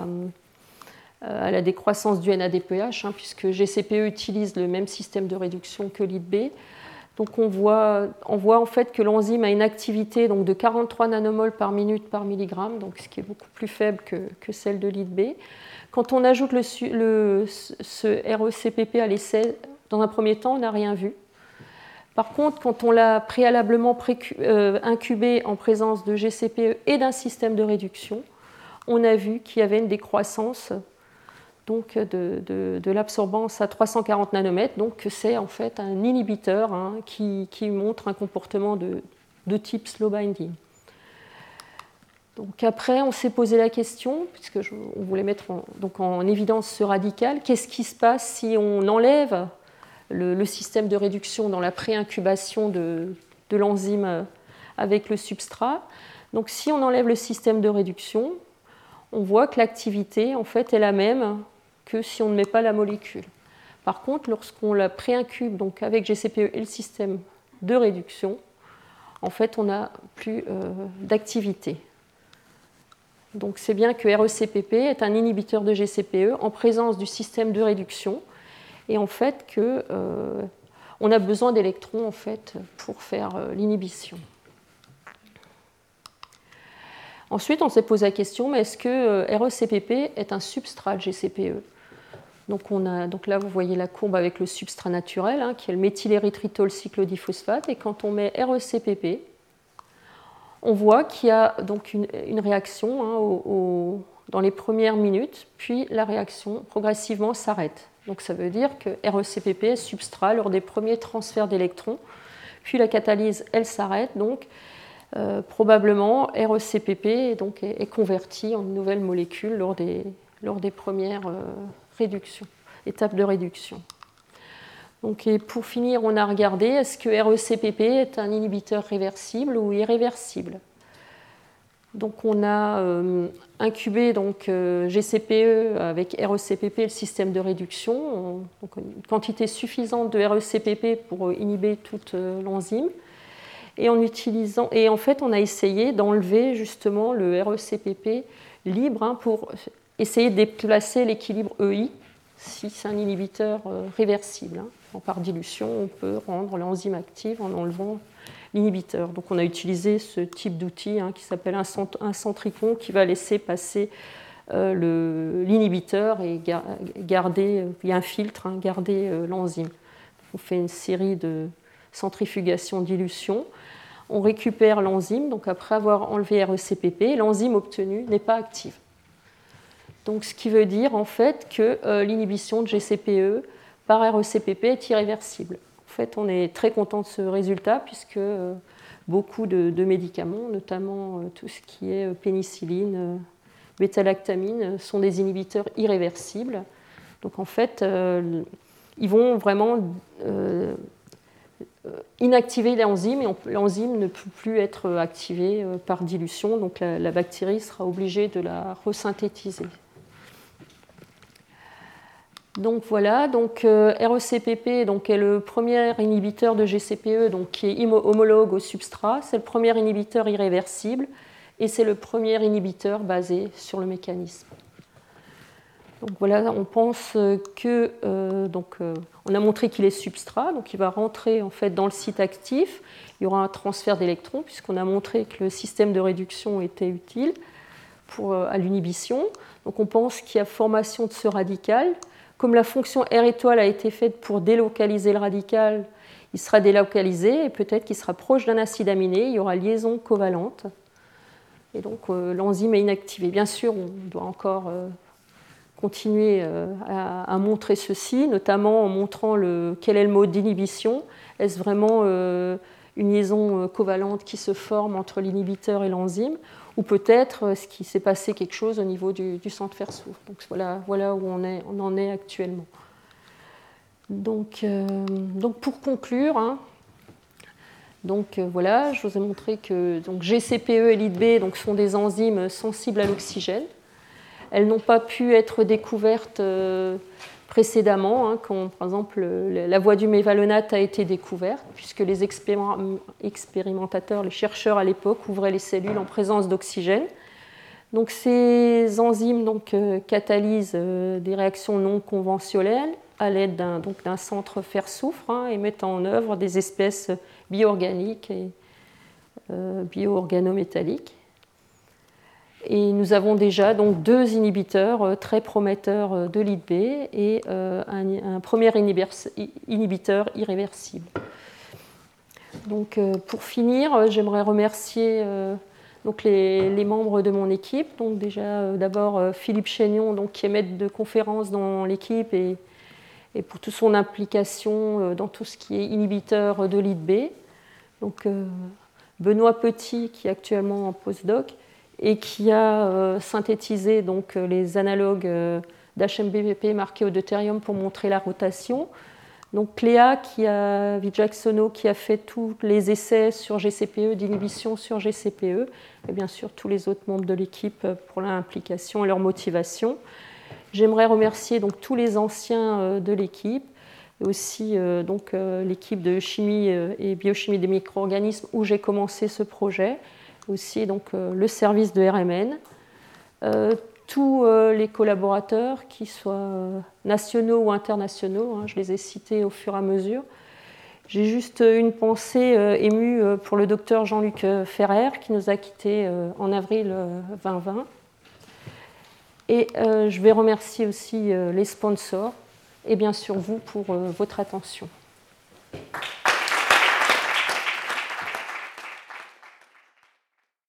à la décroissance du N A D P H, hein, puisque G C P E utilise le même système de réduction que l'I D B. Donc on voit, on voit en fait que l'enzyme a une activité donc de quarante-trois nanomoles par minute par milligramme, donc ce qui est beaucoup plus faible que, que celle de l'I D B. Quand on ajoute le, le, ce R E C P P à l'essai, dans un premier temps, on n'a rien vu. Par contre, quand on l'a préalablement pré, euh, incubé en présence de G C P E et d'un système de réduction, on a vu qu'il y avait une décroissance donc de, de, de l'absorbance à trois cent quarante nanomètres, donc c'est en fait un inhibiteur hein, qui, qui montre un comportement de, de type slow binding. Donc après, on s'est posé la question, puisque je, on voulait mettre en, donc en évidence ce radical, qu'est-ce qui se passe si on enlève le, le système de réduction dans la pré-incubation de, de l'enzyme avec le substrat? Donc si on enlève le système de réduction, on voit que l'activité en fait est la même que si on ne met pas la molécule. Par contre, lorsqu'on la pré-incube donc avec G C P E et le système de réduction, en fait, on n'a plus euh, d'activité. Donc c'est bien que R E C P P est un inhibiteur de G C P E en présence du système de réduction, et en fait que euh, on a besoin d'électrons en fait pour faire euh, l'inhibition. Ensuite, on s'est posé la question, mais est-ce que R E C P P est un substrat de G C P E? Donc, on a, donc là, vous voyez la courbe avec le substrat naturel, hein, qui est le méthylérythritol cyclodiphosphate. Et quand on met R E C P P, on voit qu'il y a donc une, une réaction hein, au, au, dans les premières minutes, puis la réaction progressivement s'arrête. Donc ça veut dire que R E C P P est substrat lors des premiers transferts d'électrons, puis la catalyse, elle s'arrête. Donc euh, probablement R E C P P donc, est, est converti en une nouvelle molécule lors des, lors des premières euh, réductions, étapes de réduction. Donc, et pour finir, on a regardé est-ce que R E C P P est un inhibiteur réversible ou irréversible. Donc on a euh, incubé donc, euh, G C P E avec R E C P P, le système de réduction, on, donc une quantité suffisante de R E C P P pour inhiber toute euh, l'enzyme. Et en utilisant, et en fait, on a essayé d'enlever justement le R E C P P libre hein, pour essayer de déplacer l'équilibre E I si c'est un inhibiteur euh, réversible. Hein. Par dilution, on peut rendre l'enzyme active en enlevant l'inhibiteur. Donc on a utilisé ce type d'outil hein, qui s'appelle un, cent- un centricon qui va laisser passer euh, le, l'inhibiteur et gar- garder, il y a un filtre, hein, garder euh, l'enzyme. On fait une série de centrifugation-dilution. On récupère l'enzyme, donc après avoir enlevé R E C P P, l'enzyme obtenue n'est pas active. Donc ce qui veut dire en fait que euh, l'inhibition de G C P E par R E C P P est irréversible. En fait, on est très content de ce résultat puisque euh, beaucoup de, de médicaments, notamment euh, tout ce qui est pénicilline, euh, bêta-lactamine, sont des inhibiteurs irréversibles. Donc en fait, euh, ils vont vraiment euh, inactiver l'enzyme et l'enzyme ne peut plus être activée par dilution, donc la, la bactérie sera obligée de la resynthétiser. Donc voilà, donc, euh, R E C P P donc, est le premier inhibiteur de G C P E donc, qui est homologue au substrat, c'est le premier inhibiteur irréversible et c'est le premier inhibiteur basé sur le mécanisme. Donc voilà, on pense que euh, donc, euh, on a montré qu'il est substrat, donc il va rentrer en fait dans le site actif. Il y aura un transfert d'électrons puisqu'on a montré que le système de réduction était utile pour, euh, à l'inhibition. Donc on pense qu'il y a formation de ce radical. Comme la fonction R étoile a été faite pour délocaliser le radical, il sera délocalisé et peut-être qu'il sera proche d'un acide aminé, il y aura liaison covalente. Et donc euh, l'enzyme est inactivée. Bien sûr, on doit encore euh, continuer euh, à, à montrer ceci, notamment en montrant le, quel est le mode d'inhibition. Est-ce vraiment euh, une liaison euh, covalente qui se forme entre l'inhibiteur et l'enzyme, ou peut-être ce qui s'est passé quelque chose au niveau du, du centre fer-soufre. Donc voilà, voilà où on, est, on en est actuellement. Donc, euh, donc pour conclure, hein, donc euh, voilà, je vous ai montré que donc, G C P E et L I D B donc, sont des enzymes sensibles à l'oxygène. Elles n'ont pas pu être découvertes euh, précédemment, hein, quand par exemple la voie du mévalonate a été découverte, puisque les expérimentateurs, les chercheurs à l'époque ouvraient les cellules en présence d'oxygène. Donc ces enzymes donc, euh, catalysent euh, des réactions non conventionnelles à l'aide d'un, donc, d'un centre fer-soufre hein, et mettent en œuvre des espèces bioorganiques et euh, bio-organométalliques. Et nous avons déjà donc, deux inhibiteurs très prometteurs de L I D B et euh, un, un premier inhibiteur irréversible. Donc, euh, pour finir, j'aimerais remercier euh, donc, les, les membres de mon équipe. Donc, déjà, euh, d'abord euh, Philippe Chénion, donc, qui est maître de conférence dans l'équipe et, et pour toute son implication euh, dans tout ce qui est inhibiteur de L I D B. Donc, euh, Benoît Petit, qui est actuellement en postdoc, et qui a euh, synthétisé donc, les analogues euh, d'H M B P P marqués au deutérium pour montrer la rotation. Donc Cléa qui a, Vijaksonno qui a fait tous les essais sur G C P E, d'inhibition sur G C P E, et bien sûr tous les autres membres de l'équipe pour leur implication et leur motivation. J'aimerais remercier donc, tous les anciens euh, de l'équipe, et aussi euh, donc, euh, l'équipe de chimie et biochimie des micro-organismes où j'ai commencé ce projet, aussi donc, euh, le service de R M N, euh, tous euh, les collaborateurs, qu'ils soient euh, nationaux ou internationaux, hein, je les ai cités au fur et à mesure. J'ai juste une pensée euh, émue euh, pour le docteur Jean-Luc Ferrer, qui nous a quittés euh, en avril euh, deux mille vingt. Et euh, je vais remercier aussi euh, les sponsors, et bien sûr vous pour euh, votre attention.